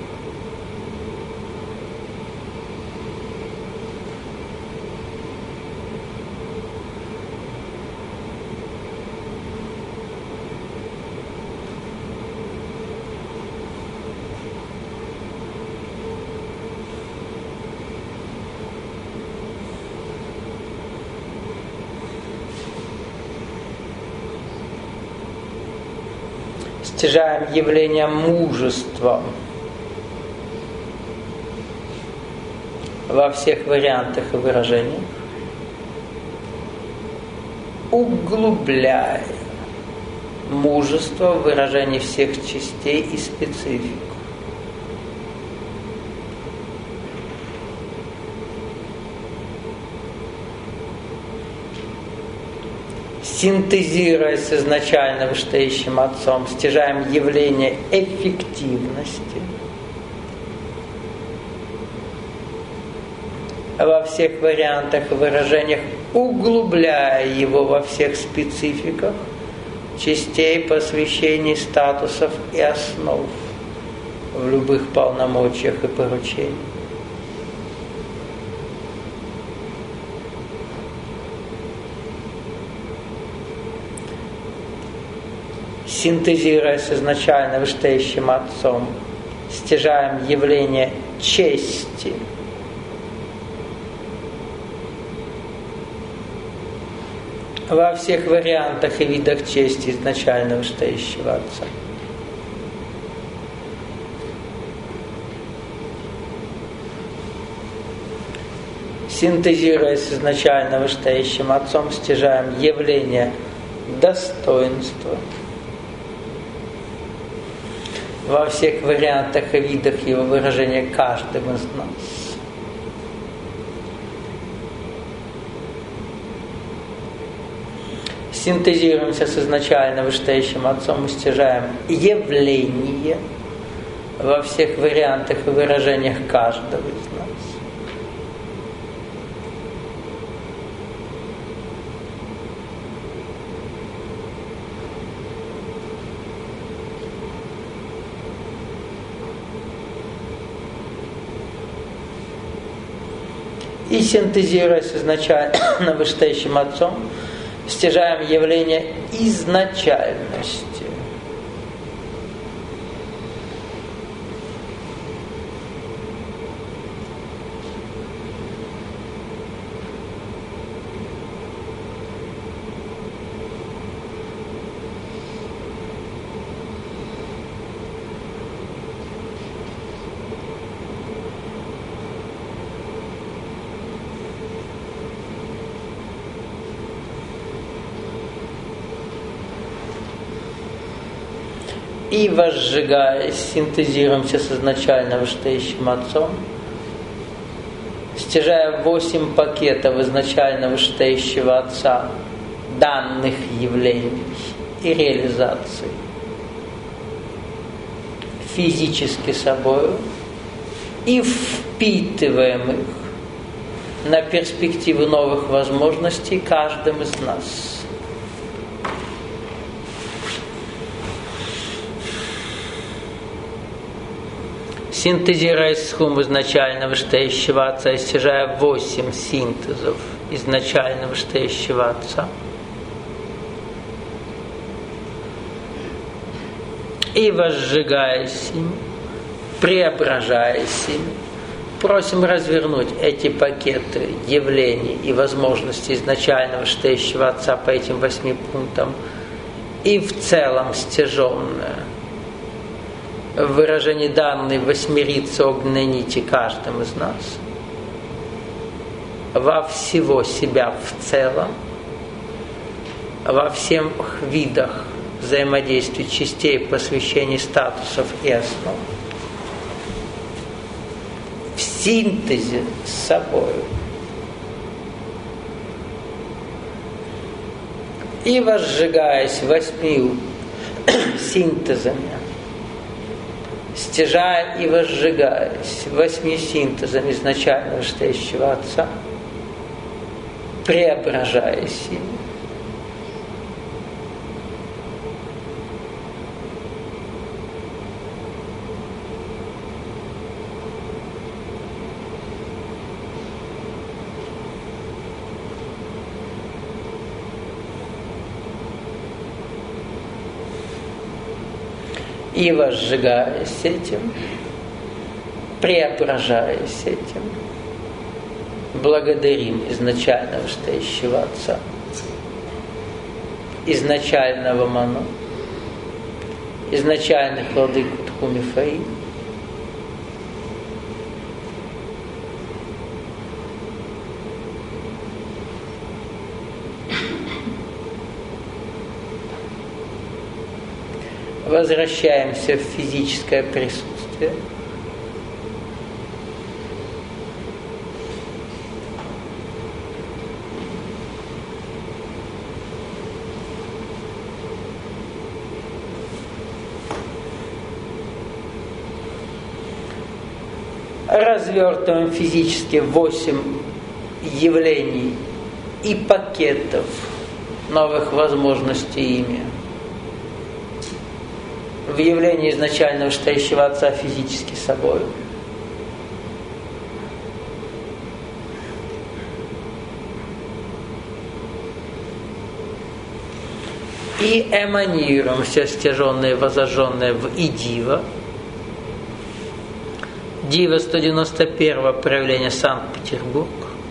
Стяжаем явление мужества во всех вариантах и выражениях, углубляя мужество в выражении всех частей и специфику. синтезируя с изначально вышестоящим Отцом, стяжаем явление эффективности во всех вариантах и выражениях, углубляя его во всех спецификах, частей, посвящений, статусов и основ в любых полномочиях и поручениях. Синтезируя с изначально вышестоящим Отцом, стяжаем явление чести во всех вариантах и видах чести изначально вышестоящего Отца. Синтезируя с изначально вышестоящим Отцом, стяжаем явление достоинства во всех вариантах и видах его выражения каждым из нас. Синтезируемся с изначально вышестоящим Отцом и стяжаем явление во всех вариантах и выражениях каждого из нас. И синтезируя с изначально вышестоящим Отцом, стяжаем явление изначальности. И возжигаясь, синтезируемся с изначально вышестоящим Отцом, стяжая восемь пакетов изначально вышестоящего Отца, данных явлений и реализаций, физически собою, и впитываем их на перспективу новых возможностей каждым из нас. Синтезируя схему изначально вышестоящего Отца и стяжая восемь синтезов изначально вышестоящего Отца, и возжигаясь им, преображаясь им, просим развернуть эти пакеты явлений и возможностей изначально вышестоящего Отца по этим восьми пунктам и в целом стяженное в выражении данной восьмерицы огненной нити каждым из нас во всего себя в целом, во всех видах взаимодействия частей, посвящений, статусов и основ, в синтезе с собой и возжигаясь восьмью синтезами, стяжая и возжигаясь восьми синтезами изначально вышестоящего Отца, преображаясь им, и возжигаясь этим, преображаясь этим, благодарим изначально вышестоящего Отца, изначального Ману, изначальных владыку Тхумифаи, возвращаемся в физическое присутствие. развертываем физически восемь явлений и пакетов новых возможностей ими. В явлении изначально вышестоящего Отца физически собой. И эманируем все стяженные, возожженные в Идива. Дива сто девяносто первое проявление Санкт-Петербург.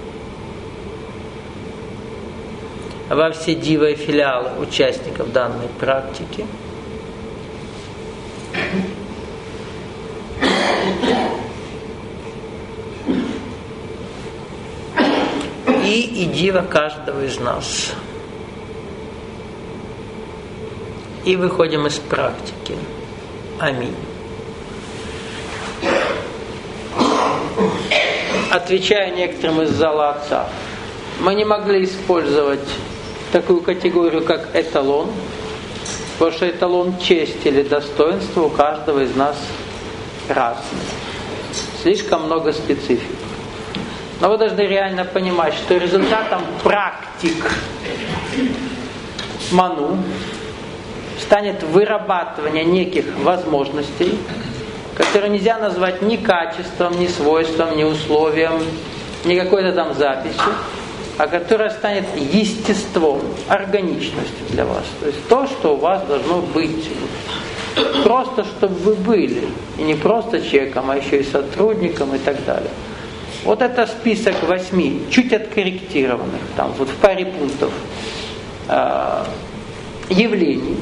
Во все дива и филиалы участников данной практики. И, и дива каждого из нас. И выходим из практики. Аминь. Отвечая некоторым из зала Отца, мы не могли использовать такую категорию, как эталон, потому что эталон чести или достоинства у каждого из нас разный. Слишком много специфик. Но вы должны реально понимать, что результатом практик ману станет вырабатывание неких возможностей, которые нельзя назвать ни качеством, ни свойством, ни условием, ни какой-то там записью, а которое станет естеством, органичностью для вас. То есть то, что у вас должно быть. Просто, чтобы вы были. И не просто человеком, а еще и сотрудником и так далее. Вот это список восьми, чуть откорректированных, там вот в паре пунктов э, явлений,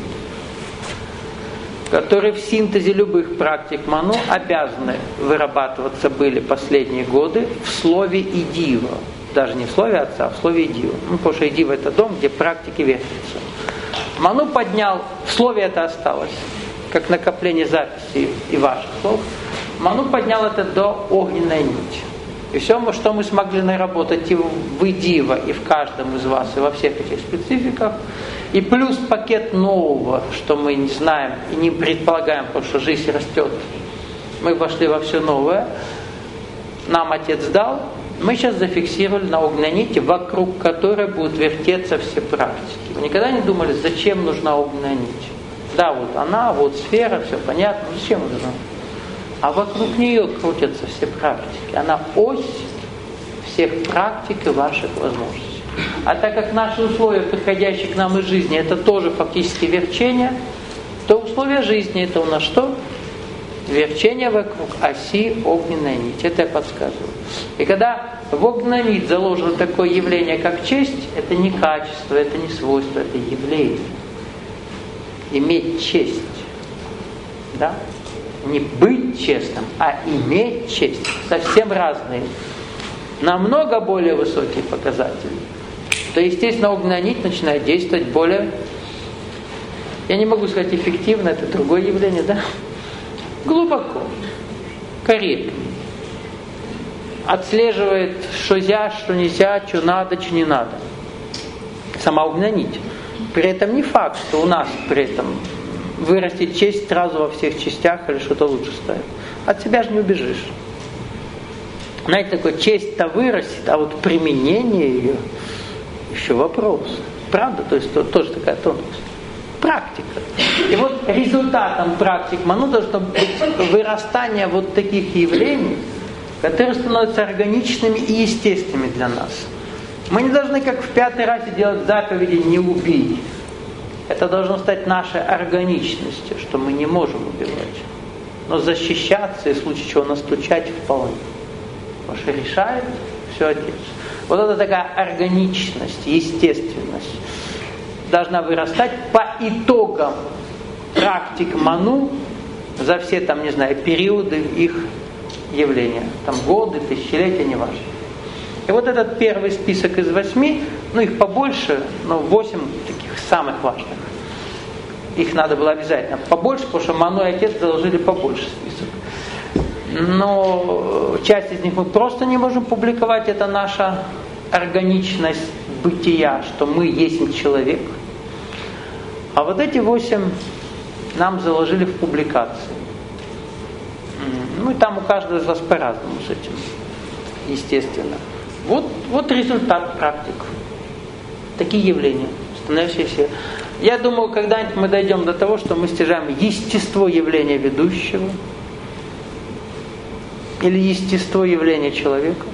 которые в синтезе любых практик ману обязаны вырабатываться были последние годы в слове идива. Даже не в слове Отца, а в слове идива. Ну, потому что идива — это дом, где практики вертятся. Ману поднял, в слове это осталось, как накопление записей и ваших слов. Ману поднял это до огненной нити. И все, что мы смогли наработать и в идива, и в каждом из вас, и во всех этих спецификах, и плюс пакет нового, что мы не знаем и не предполагаем, потому что жизнь растет. Мы вошли во все новое. Нам Отец дал. Мы сейчас зафиксировали на огненной нити, вокруг которой будут вертеться все практики. Вы никогда не думали, зачем нужна огненная нить? Да, вот она, вот сфера, все понятно. Зачем она нужна? А вокруг нее крутятся все практики. Она ось всех практик и ваших возможностей. А так как наши условия, приходящие к нам из жизни, это тоже фактически верчение, то условия жизни это у нас что? Верчение вокруг оси огненной нити. Это я подсказываю. И когда в огненной нить заложено такое явление, как честь, это не качество, это не свойство, это явление. Иметь честь. Да? Не быть честным, а иметь честь. Совсем разные. Намного более высокие показатели. То, естественно, огненная нить начинает действовать более, я не могу сказать эффективно, это другое явление, да? Глубоко, корректно. Отслеживает, что нельзя, что нельзя, что надо, что не надо. Сама огненная нить. При этом не факт, что у нас при этом вырастет честь сразу во всех частях или что-то лучше станет. От себя же не убежишь. Знаете, такое честь-то вырастет, а вот применение ее еще вопрос. Правда? То есть то, тоже такая тонкость. Практика. И вот результатом практик ману должно быть вырастание вот таких явлений, которые становятся органичными и естественными для нас. Мы не должны, как в пятый раз, делать заповеди «не убей». Это должно стать нашей органичностью, что мы не можем убивать. Но защищаться и в случае чего настучать вполне. Потому что решает все Отец. Вот это такая органичность, естественность должна вырастать по итогам практик ману за все там, не знаю, периоды их явления. Там годы, тысячелетия, неважно. И вот этот первый список из восьми, ну их побольше, но восемь таких самых важных. Их надо было обязательно побольше, потому что ману и Отец заложили побольше список. Но часть из них мы просто не можем публиковать, это наша органичность бытия, что мы есть человек. А вот эти восемь нам заложили в публикации. Ну и там у каждого из вас по-разному с этим, естественно. Вот, вот результат практик. Такие явления, становящиеся. Я думаю, когда-нибудь мы дойдем до того, что мы стяжаем естество явления ведущего или естество явления человека.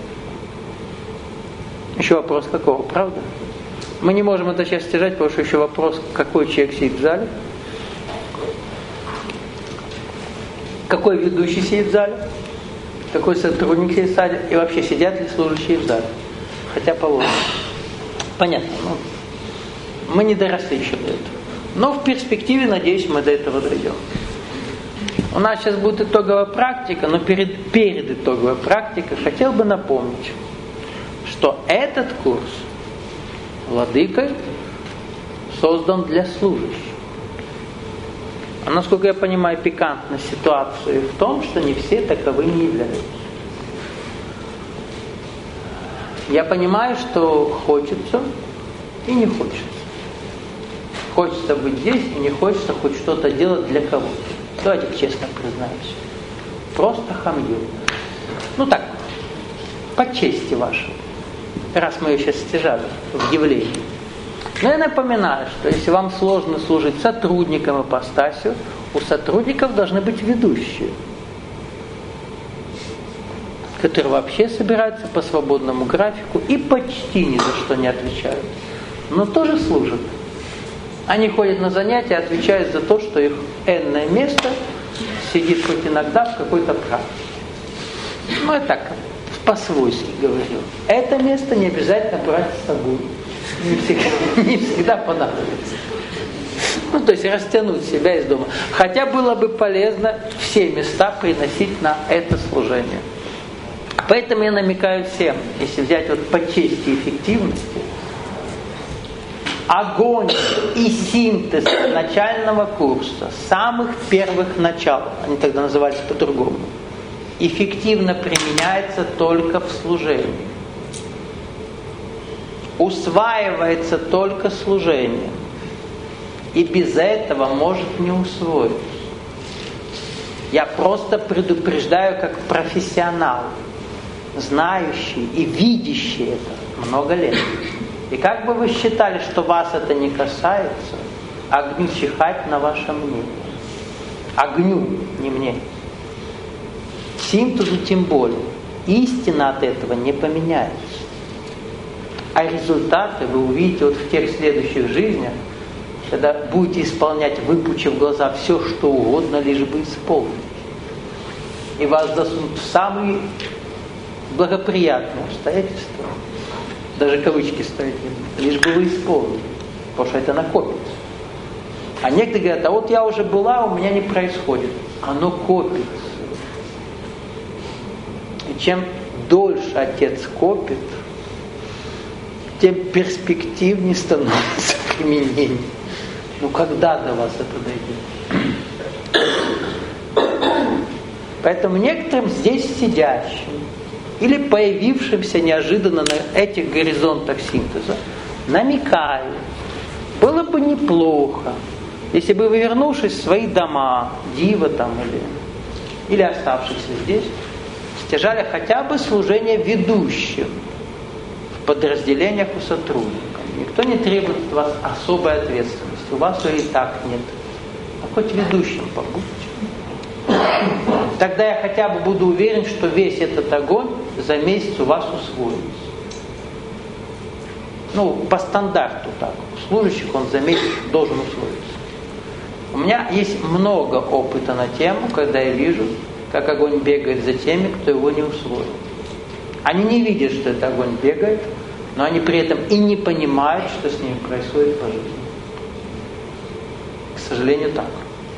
Еще вопрос какого, правда? Мы не можем это сейчас стяжать, потому что еще вопрос, какой человек сидит в зале, какой ведущий сидит в зале, какой сотрудник сидит в зале, и вообще сидят ли служащие в зале. Хотя положено. Понятно. Ну, мы не доросли еще до этого. Но в перспективе, надеюсь, мы до этого дойдем. У нас сейчас будет итоговая практика, но перед, перед итоговой практикой хотел бы напомнить, что этот курс владыкой создан для служащих. А насколько я понимаю, пикантность ситуации в том, что не все таковыми являются. Я понимаю, что хочется и не хочется. Хочется быть здесь и не хочется хоть что-то делать для кого-то. Давайте честно признаемся. Просто хамью. Ну так, по чести вашей. Раз мы ее сейчас стяжали в явлении. Но я напоминаю, что если вам сложно служить сотрудникам ипостасию, у сотрудников должны быть ведущие, которые вообще собираются по свободному графику и почти ни за что не отвечают, но тоже служат. Они ходят на занятия, отвечают за то, что их энное место сидит хоть иногда в какой-то практике. Ну, я так по-свойски говорю. Это место не обязательно брать с собой. Не всегда, не всегда понадобится. Ну, то есть растянуть себя из дома. Хотя было бы полезно все места приносить на это служение. Поэтому я намекаю всем, если взять вот по чести эффективности, огонь и синтез начального курса, самых первых начал, они тогда назывались по-другому, эффективно применяется только в служении. Усваивается только служением. И без этого может не усвоиться. Я просто предупреждаю как профессионал, знающий и видящий это много лет. И как бы вы считали, что вас это не касается, огню чихать на ваше мнение. Огню, не мне. Синтезу тем более. Истина от этого не поменяется. А результаты вы увидите вот в тех следующих жизнях, когда будете исполнять, выпучив глаза, все, что угодно, лишь бы исполнить. И вас засунут в самые благоприятные обстоятельства. Даже кавычки ставить не буду. Лишь бы вы исполнили. Потому что это накопится. А некоторые говорят, а вот я уже была, у меня не происходит. Оно копится. И чем дольше Отец копит, тем перспективнее становится применение. Ну когда до вас это дойдет? Поэтому некоторым здесь сидящим или появившимся неожиданно на этих горизонтах синтеза намекаю, было бы неплохо, если бы вы, вернувшись в свои дома, дива там или, или оставшихся здесь, стяжали хотя бы служение ведущим в подразделениях у сотрудников. Никто не требует от вас особой ответственности. У вас ее и так нет. А хоть ведущим побудьте. Тогда я хотя бы буду уверен, что весь этот огонь за месяц у вас усвоится. Ну, по стандарту так. У служащих он за месяц должен усвоиться. У меня есть много опыта на тему, когда я вижу, как огонь бегает за теми, кто его не усвоил. Они не видят, что этот огонь бегает, но они при этом и не понимают, что с ними происходит по жизни. К сожалению, так.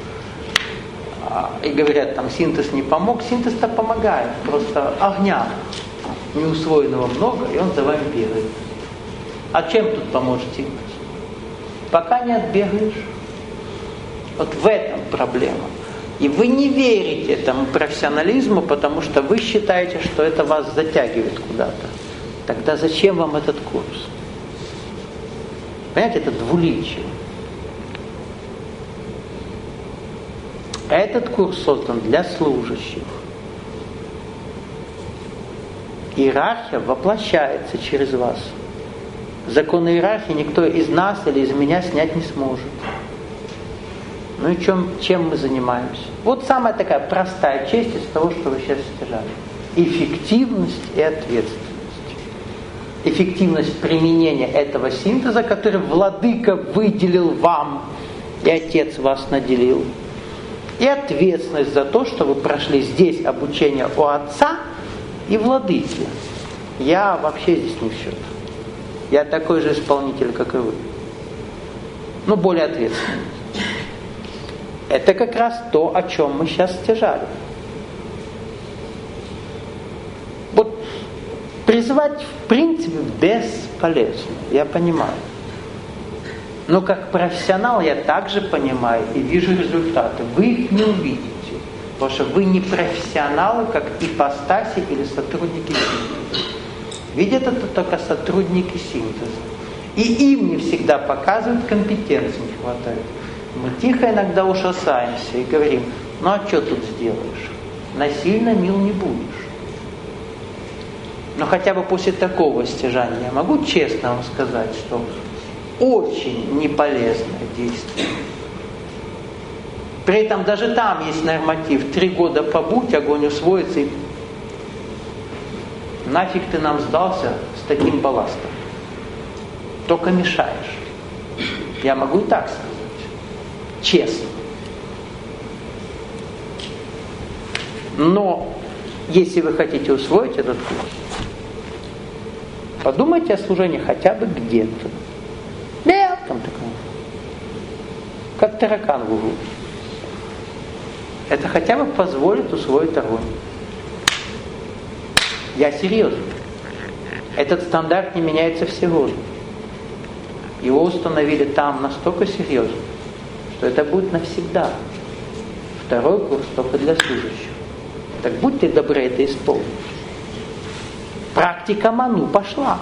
И говорят, там синтез не помог. Синтез-то помогает. Просто огня неусвоенного много, и он за вами бегает. А чем тут поможет синтез? Пока не отбегаешь. Вот в этом проблема. И вы не верите этому профессионализму, потому что вы считаете, что это вас затягивает куда-то. Тогда зачем вам этот курс? Понимаете, это двуличие. Этот курс создан для служащих. иерархия воплощается через вас. Законы иерархии никто из нас или из меня снять не сможет. Ну и чем, чем мы занимаемся? Вот самая такая простая часть из того, что вы сейчас стяжали. Эффективность и ответственность. Эффективность применения этого синтеза, который владыка выделил вам, и отец вас наделил. И ответственность за то, что вы прошли здесь обучение у отца и владыки. Я вообще здесь не в счет. Я такой же исполнитель, как и вы. Но более ответственный. Это как раз то, о чем мы сейчас стяжали. Вот призывать в принципе бесполезно, я понимаю. Но как профессионал я также понимаю и вижу результаты. Вы их не увидите, потому что вы не профессионалы, как ипостаси или сотрудники синтеза. Видят это только сотрудники синтеза. И им не всегда показывают, компетенции не хватает. Мы тихо иногда ужасаемся и говорим: ну а что тут сделаешь? Насильно мил не будешь. Но хотя бы после такого стяжания я могу честно вам сказать, что очень неполезное действие. При этом даже там есть норматив: три года побудь, огонь усвоится, и нафиг ты нам сдался с таким балластом. Только мешаешь. Я могу и так сказать. Честно. Но если вы хотите усвоить этот курс, подумайте о служении хотя бы где-то. Да, там такое. Как таракан в углу. Это хотя бы позволит усвоить огонь. Я серьезно. Этот стандарт не меняется все годы. Его установили там настолько серьезно, что это будет навсегда. Второй курс только для служащих. Так будьте добры это исполнить. Практика ману пошла.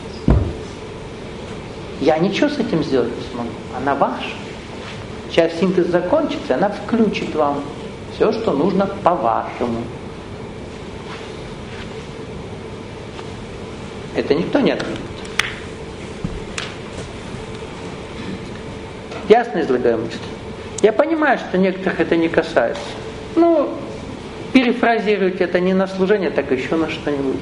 Я ничего с этим сделать не смогу. Она ваша. Сейчас синтез закончится, она включит вам все, что нужно по-вашему. Это никто не отменит. Ясно излагаю мысли? Я понимаю, что некоторых это не касается. Ну, перефразировать это не на служение, так еще на что-нибудь.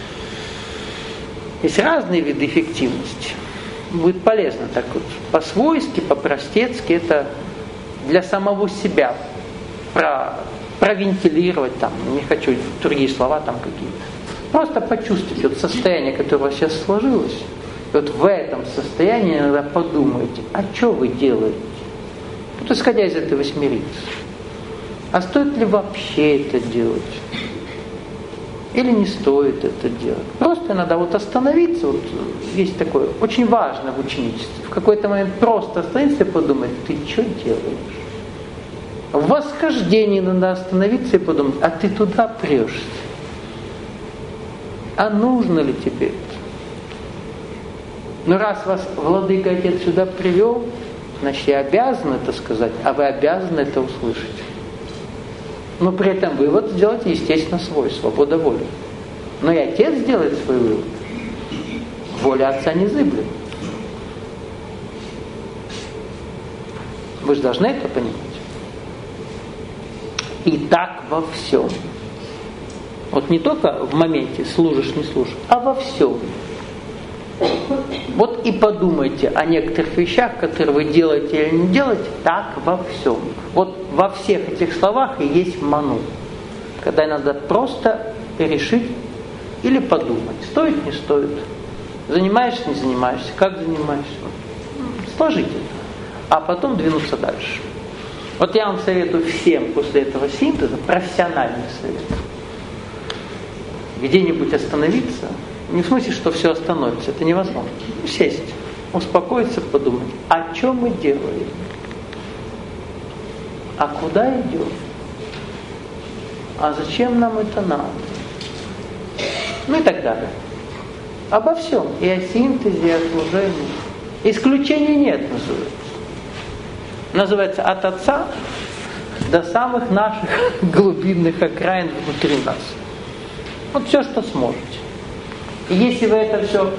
Есть разные виды эффективности. Будет полезно так вот по-свойски, по-простецки, это для самого себя про, провентилировать там, не хочу другие слова там какие-то. Просто почувствуйте вот состояние, которое у вас сейчас сложилось. И вот в этом состоянии иногда подумайте, а что вы делаете? Вот исходя из этого смириться. А стоит ли вообще это делать? Или не стоит это делать? Просто иногда вот остановиться, вот есть такое, очень важно в ученичестве. В какой-то момент просто остановиться и подумать, ты что делаешь? В восхождении надо остановиться и подумать, а ты туда прешься? А нужно ли тебе это? Но раз вас владыка отец сюда привел, значит, я обязан это сказать, а вы обязаны это услышать. Но при этом вывод сделайте, естественно, свой, свобода воли. Но и отец сделает свой вывод. Воля отца не зыблет. Вы же должны это понимать. И так во всем. Вот не только в моменте служишь, не служишь, а во всем. Вот и подумайте о некоторых вещах, которые вы делаете или не делаете, так во всем. Вот во всех этих словах и есть ману. Когда надо просто решить или подумать, стоит, не стоит. Занимаешься, не занимаешься, как занимаешься. Сложить это. А потом двинуться дальше. Вот я вам советую всем после этого синтеза, профессиональный совет. Где-нибудь остановиться. Не в смысле, что все остановится, это невозможно. Сесть, успокоиться, подумать, о чем мы делаем, а куда идем, а зачем нам это надо, ну и так далее. Обо всем, и о синтезе, и о служении. Исключений нет, называется. Называется от отца до самых наших глубинных окраин внутри нас. Вот все, что сможете. И если вы это все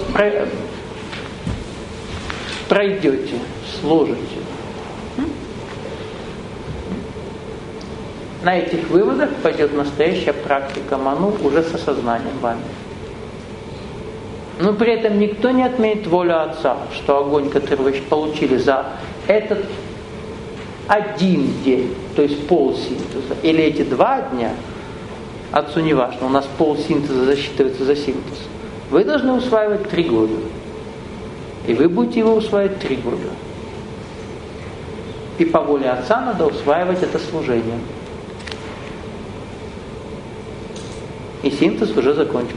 пройдете, сложите, на этих выводах пойдет настоящая практика ману уже с осознанием вами. Но при этом никто не отменит волю Отца, что огонь, который вы получили за этот один день, то есть пол синтеза, или эти два дня, Отцу не важно, у нас пол синтеза засчитывается за синтез. Вы должны усваивать три года. И вы будете его усваивать три года. И по воле Отца надо усваивать это служение. И синтез уже закончился.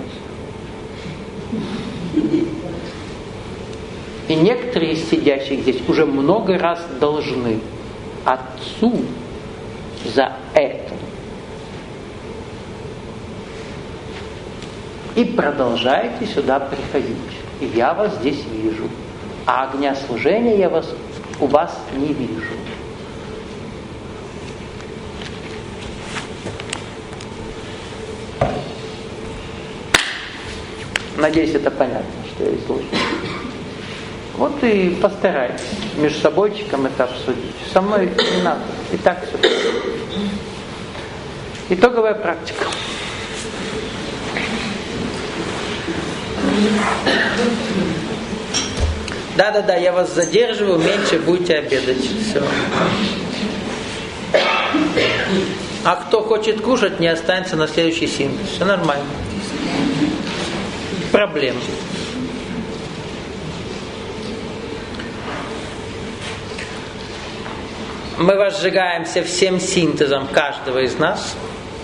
И некоторые из сидящих здесь уже много раз должны Отцу за это. И продолжайте сюда приходить. И я вас здесь вижу. А огня служения я вас, у вас не вижу. Надеюсь, это понятно, что я изложил. Вот и постарайтесь между собойчиком это обсудить. Со мной не надо. И так все. Итоговая практика. Да-да-да, я вас задерживаю, меньше будете обедать. Все. А кто хочет кушать, не останется на следующий синтез. Все нормально. Проблем. Мы возжигаемся всем синтезом каждого из нас.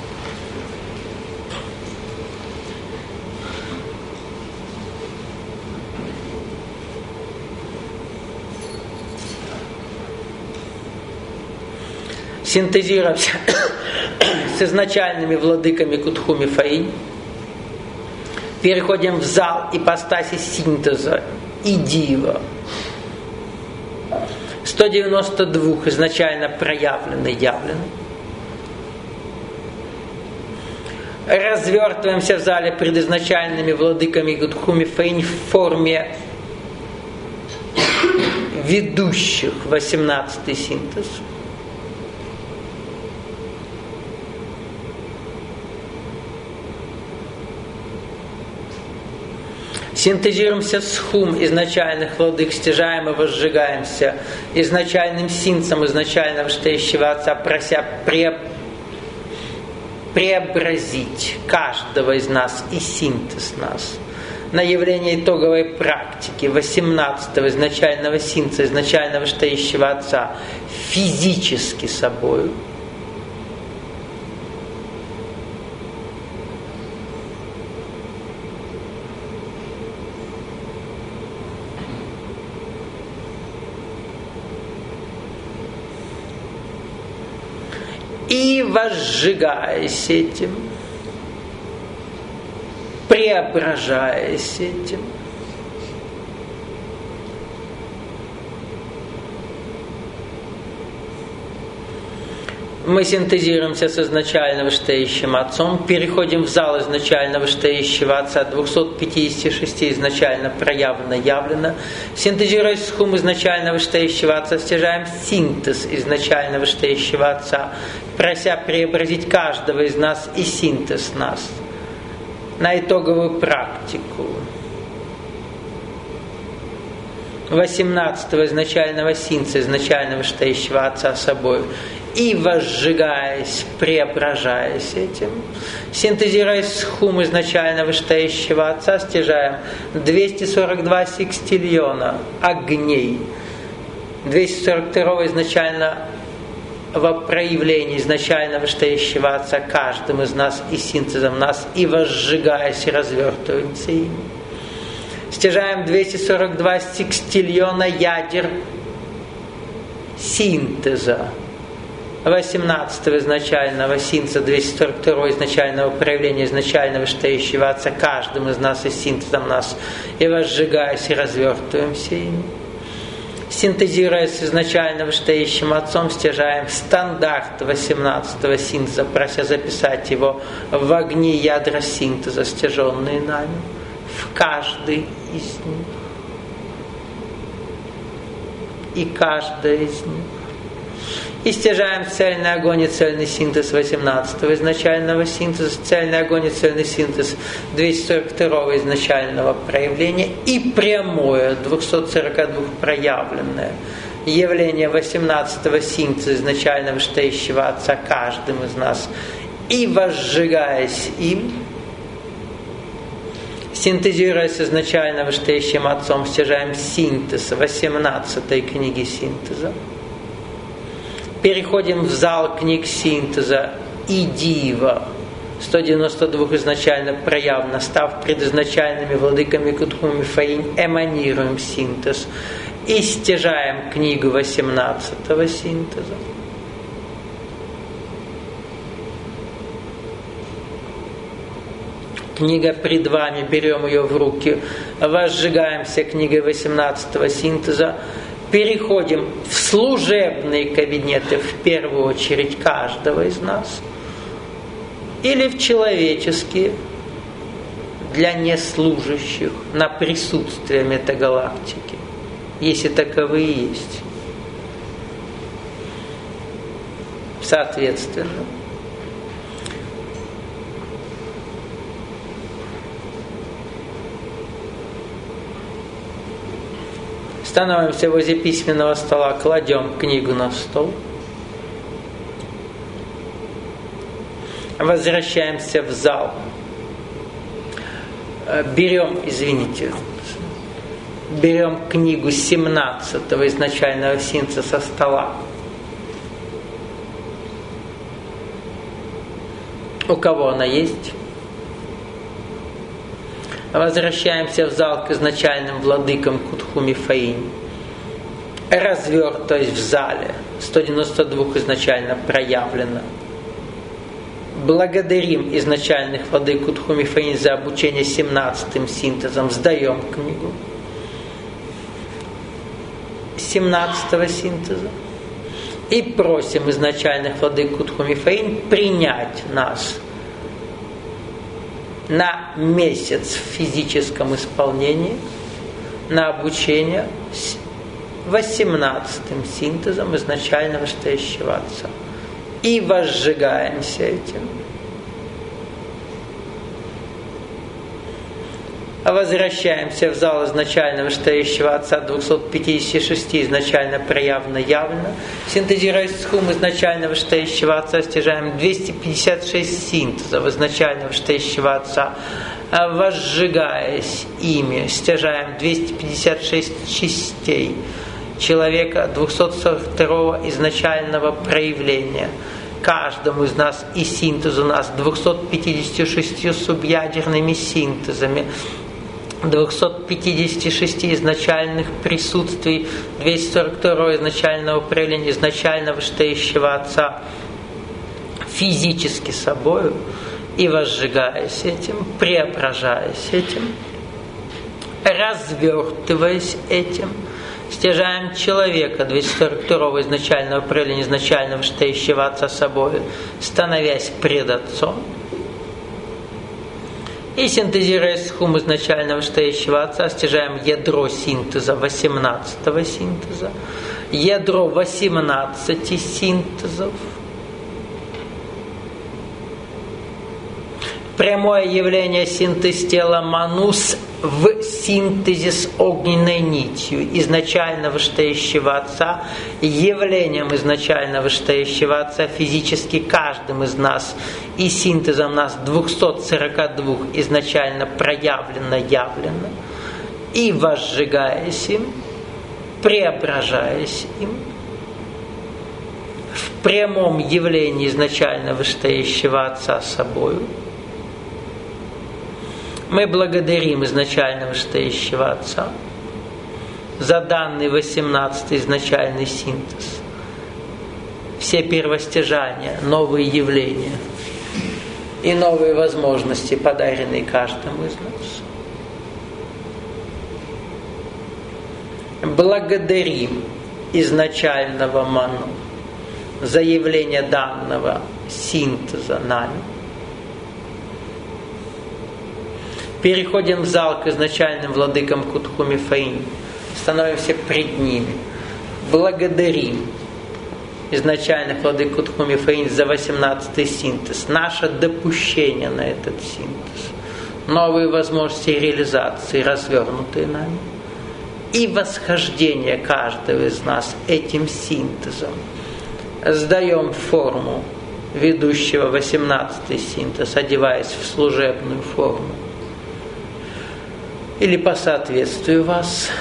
Синтезируемся с изначальными владыками Кутхуми Фаинь. Переходим в зал ипостаси синтеза и дива. сто девяносто два изначально проявлены, явлены. Развертываемся в зале пред изначальными владыками Кутхуми Фаинь в форме ведущих восемнадцатый синтез. Синтезируемся с хум изначальных владык, стяжаем и возжигаемся изначальным синцем изначального стоящего Отца, прося пре... преобразить каждого из нас и синтез нас на явление итоговой практики восемнадцатого изначального синца изначального стоящего Отца физически собою. И возжигаясь этим, преображаясь этим, мы синтезируемся с изначальным стоящим Отцом, переходим в зал изначального стоящего Отца, двухсот пятидесяти шести изначально проявлено, явлено, синтезируясь с хум изначального стоящего Отца, стяжаем синтез изначального стоящего Отца, прося преобразить каждого из нас и синтез нас на итоговую практику восемнадцатого изначального синца изначального стоящего Отца собой. И возжигаясь, преображаясь этим, синтезируясь с хум изначального стоящего Отца, стяжаем двести сорок два секстиллиона огней, двести сорок два изначально во проявлении изначального стоящего Отца каждым из нас и синтезом нас, и возжигаясь, и развертываемся им. Стяжаем двести сорок два секстиллиона ядер синтеза восемнадцатого изначального синтеза, двести сорок два изначального проявления изначального стоящего Отца каждым из нас и синтезом нас, и возжигаясь, и развертываемся им. Синтезируясь с изначальным стоящим Отцом, стяжаем стандарт восемнадцатого синтеза, прося записать его в огни ядра синтеза, стяженные нами, в каждый из них. И каждая из них. И стяжаем цельный огонь и цельный синтез восемнадцатого изначального синтеза, цельный огонь и цельный синтез двести сорок второго изначального проявления и прямое двести сорок два проявленное явление восемнадцатого синтеза изначального штеющего Отца каждым из нас, и возжигаясь им, синтезируя с изначального штеющим Отцом, стяжаем синтез восемнадцатой книги синтеза. Переходим в зал книг синтеза и Дива, сто девяносто два изначально проявлено, став предизначальными владыками Кутхуми Фаинь, эманируем синтез и стяжаем книгу восемнадцатого синтеза. Книга пред вами, берем ее в руки, возжигаемся книгой восемнадцатого синтеза, переходим в служебные кабинеты, в первую очередь, каждого из нас, или в человеческие, для неслужащих, на присутствие метагалактики, если таковые есть. Соответственно, становимся возле письменного стола, кладем книгу на стол, возвращаемся в зал, берем, извините, берем книгу семнадцатого изначального синтеза со стола. У кого она есть? Возвращаемся в зал к изначальным владыкам Кутхуми Фаинь. Развертываясь в зале, сто девяносто два изначально проявлено. Благодарим изначальных владык Кутхуми Фаинь за обучение семнадцатым синтезом. Сдаем книгу семнадцатого синтеза. И просим изначальных владык Кутхуми Фаинь принять нас на месяц в физическом исполнении, на обучение с восемнадцатым синтезом изначального штеющего Отца. И возжигаемся этим. Возвращаемся в зал изначального штеющего Отца двухсот пятидесяти шести изначально проявлено явно. Синтезируя схум изначального штеющего Отца, стяжаем двести пятьдесят шесть синтезов изначального штеющего Отца. Возжигаясь ими, стяжаем двести пятьдесят шесть частей человека двухсот сорок второго изначального проявления. Каждому из нас и синтез у нас двумястами пятьюдесятью шестью субъядерными синтезами, двумястами пятьюдесятью шестью изначальных присутствий, двухсот сорок второго изначального проявления изначального штеющего Отца физически собою, и возжигаясь этим, преображаясь этим, развертываясь этим, стяжаем человека двухсот сорок второго изначального проявления изначального штеющего Отца собою, становясь пред Отцом, и синтезируя схум изначального штеющего Отца, стяжаем ядро синтеза восемнадцатого синтеза, ядро восемнадцати синтезов, прямое явление синтез тела Манус в синтезе с огненной нитью изначального штеющего Отца, явлением изначального штеющего Отца физически каждым из нас и синтезом нас двухсот сорока двух изначально проявлено, явлено, и возжигаясь им, преображаясь им, в прямом явлении изначального штеющего Отца собою, мы благодарим изначального штеющего Отца за данный восемнадцатый изначальный синтез, все первостяжания, новые явления и новые возможности, подаренные каждому из нас. Благодарим изначального Ману за явление данного синтеза нами. Переходим в зал к изначальным владыкам Кутху Мифаим. Становимся пред ними. Благодарим изначальных владык Кутху Мифаим за восемнадцатый синтез. Наше допущение на этот синтез. Новые возможности реализации, развернутые нами. И восхождение каждого из нас этим синтезом. Сдаем форму ведущего восемнадцатый синтез, одеваясь в служебную форму. Или по соответствию вас.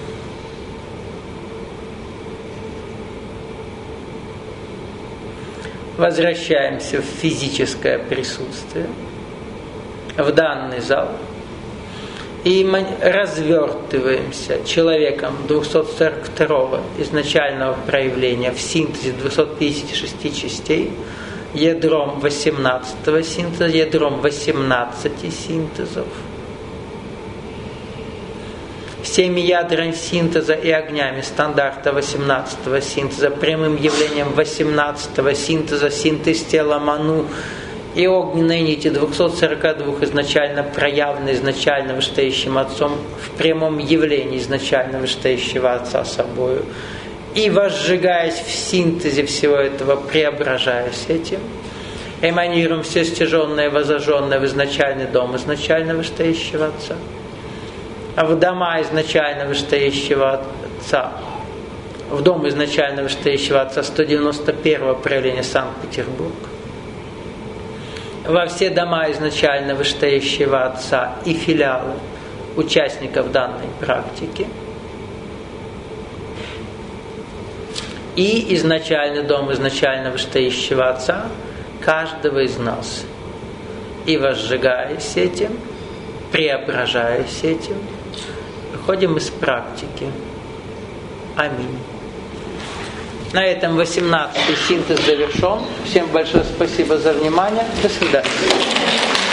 Возвращаемся в физическое присутствие, в данный зал. И мы развертываемся человеком двухсот сорок второго изначального проявления в синтезе двухсот пятидесяти шести частей, ядром восемнадцатого синтеза, ядром восемнадцати синтезов, всеми ядрами синтеза и огнями стандарта восемнадцатого синтеза, прямым явлением восемнадцатого синтеза, синтез тела Ману и огненной нити двухсот сорока двух изначально проявленной изначально вышестоящим Отцом в прямом явлении изначально вышестоящего Отца собою. И возжигаясь в синтезе всего этого, преображаясь этим, эманируем все стяженное, возожженное в изначальный дом изначально вышестоящего Отца, а в дома изначально вышестоящего Отца, в дом изначально вышестоящего Отца сто девяносто первого проявления Санкт-Петербург, во все дома изначально вышестоящего Отца и филиалы участников данной практики, и изначальный дом изначально вышестоящего Отца каждого из нас. И возжигаясь этим, преображаясь этим, выходим из практики. Аминь. На этом восемнадцатый синтез завершен. Всем большое спасибо за внимание. До свидания.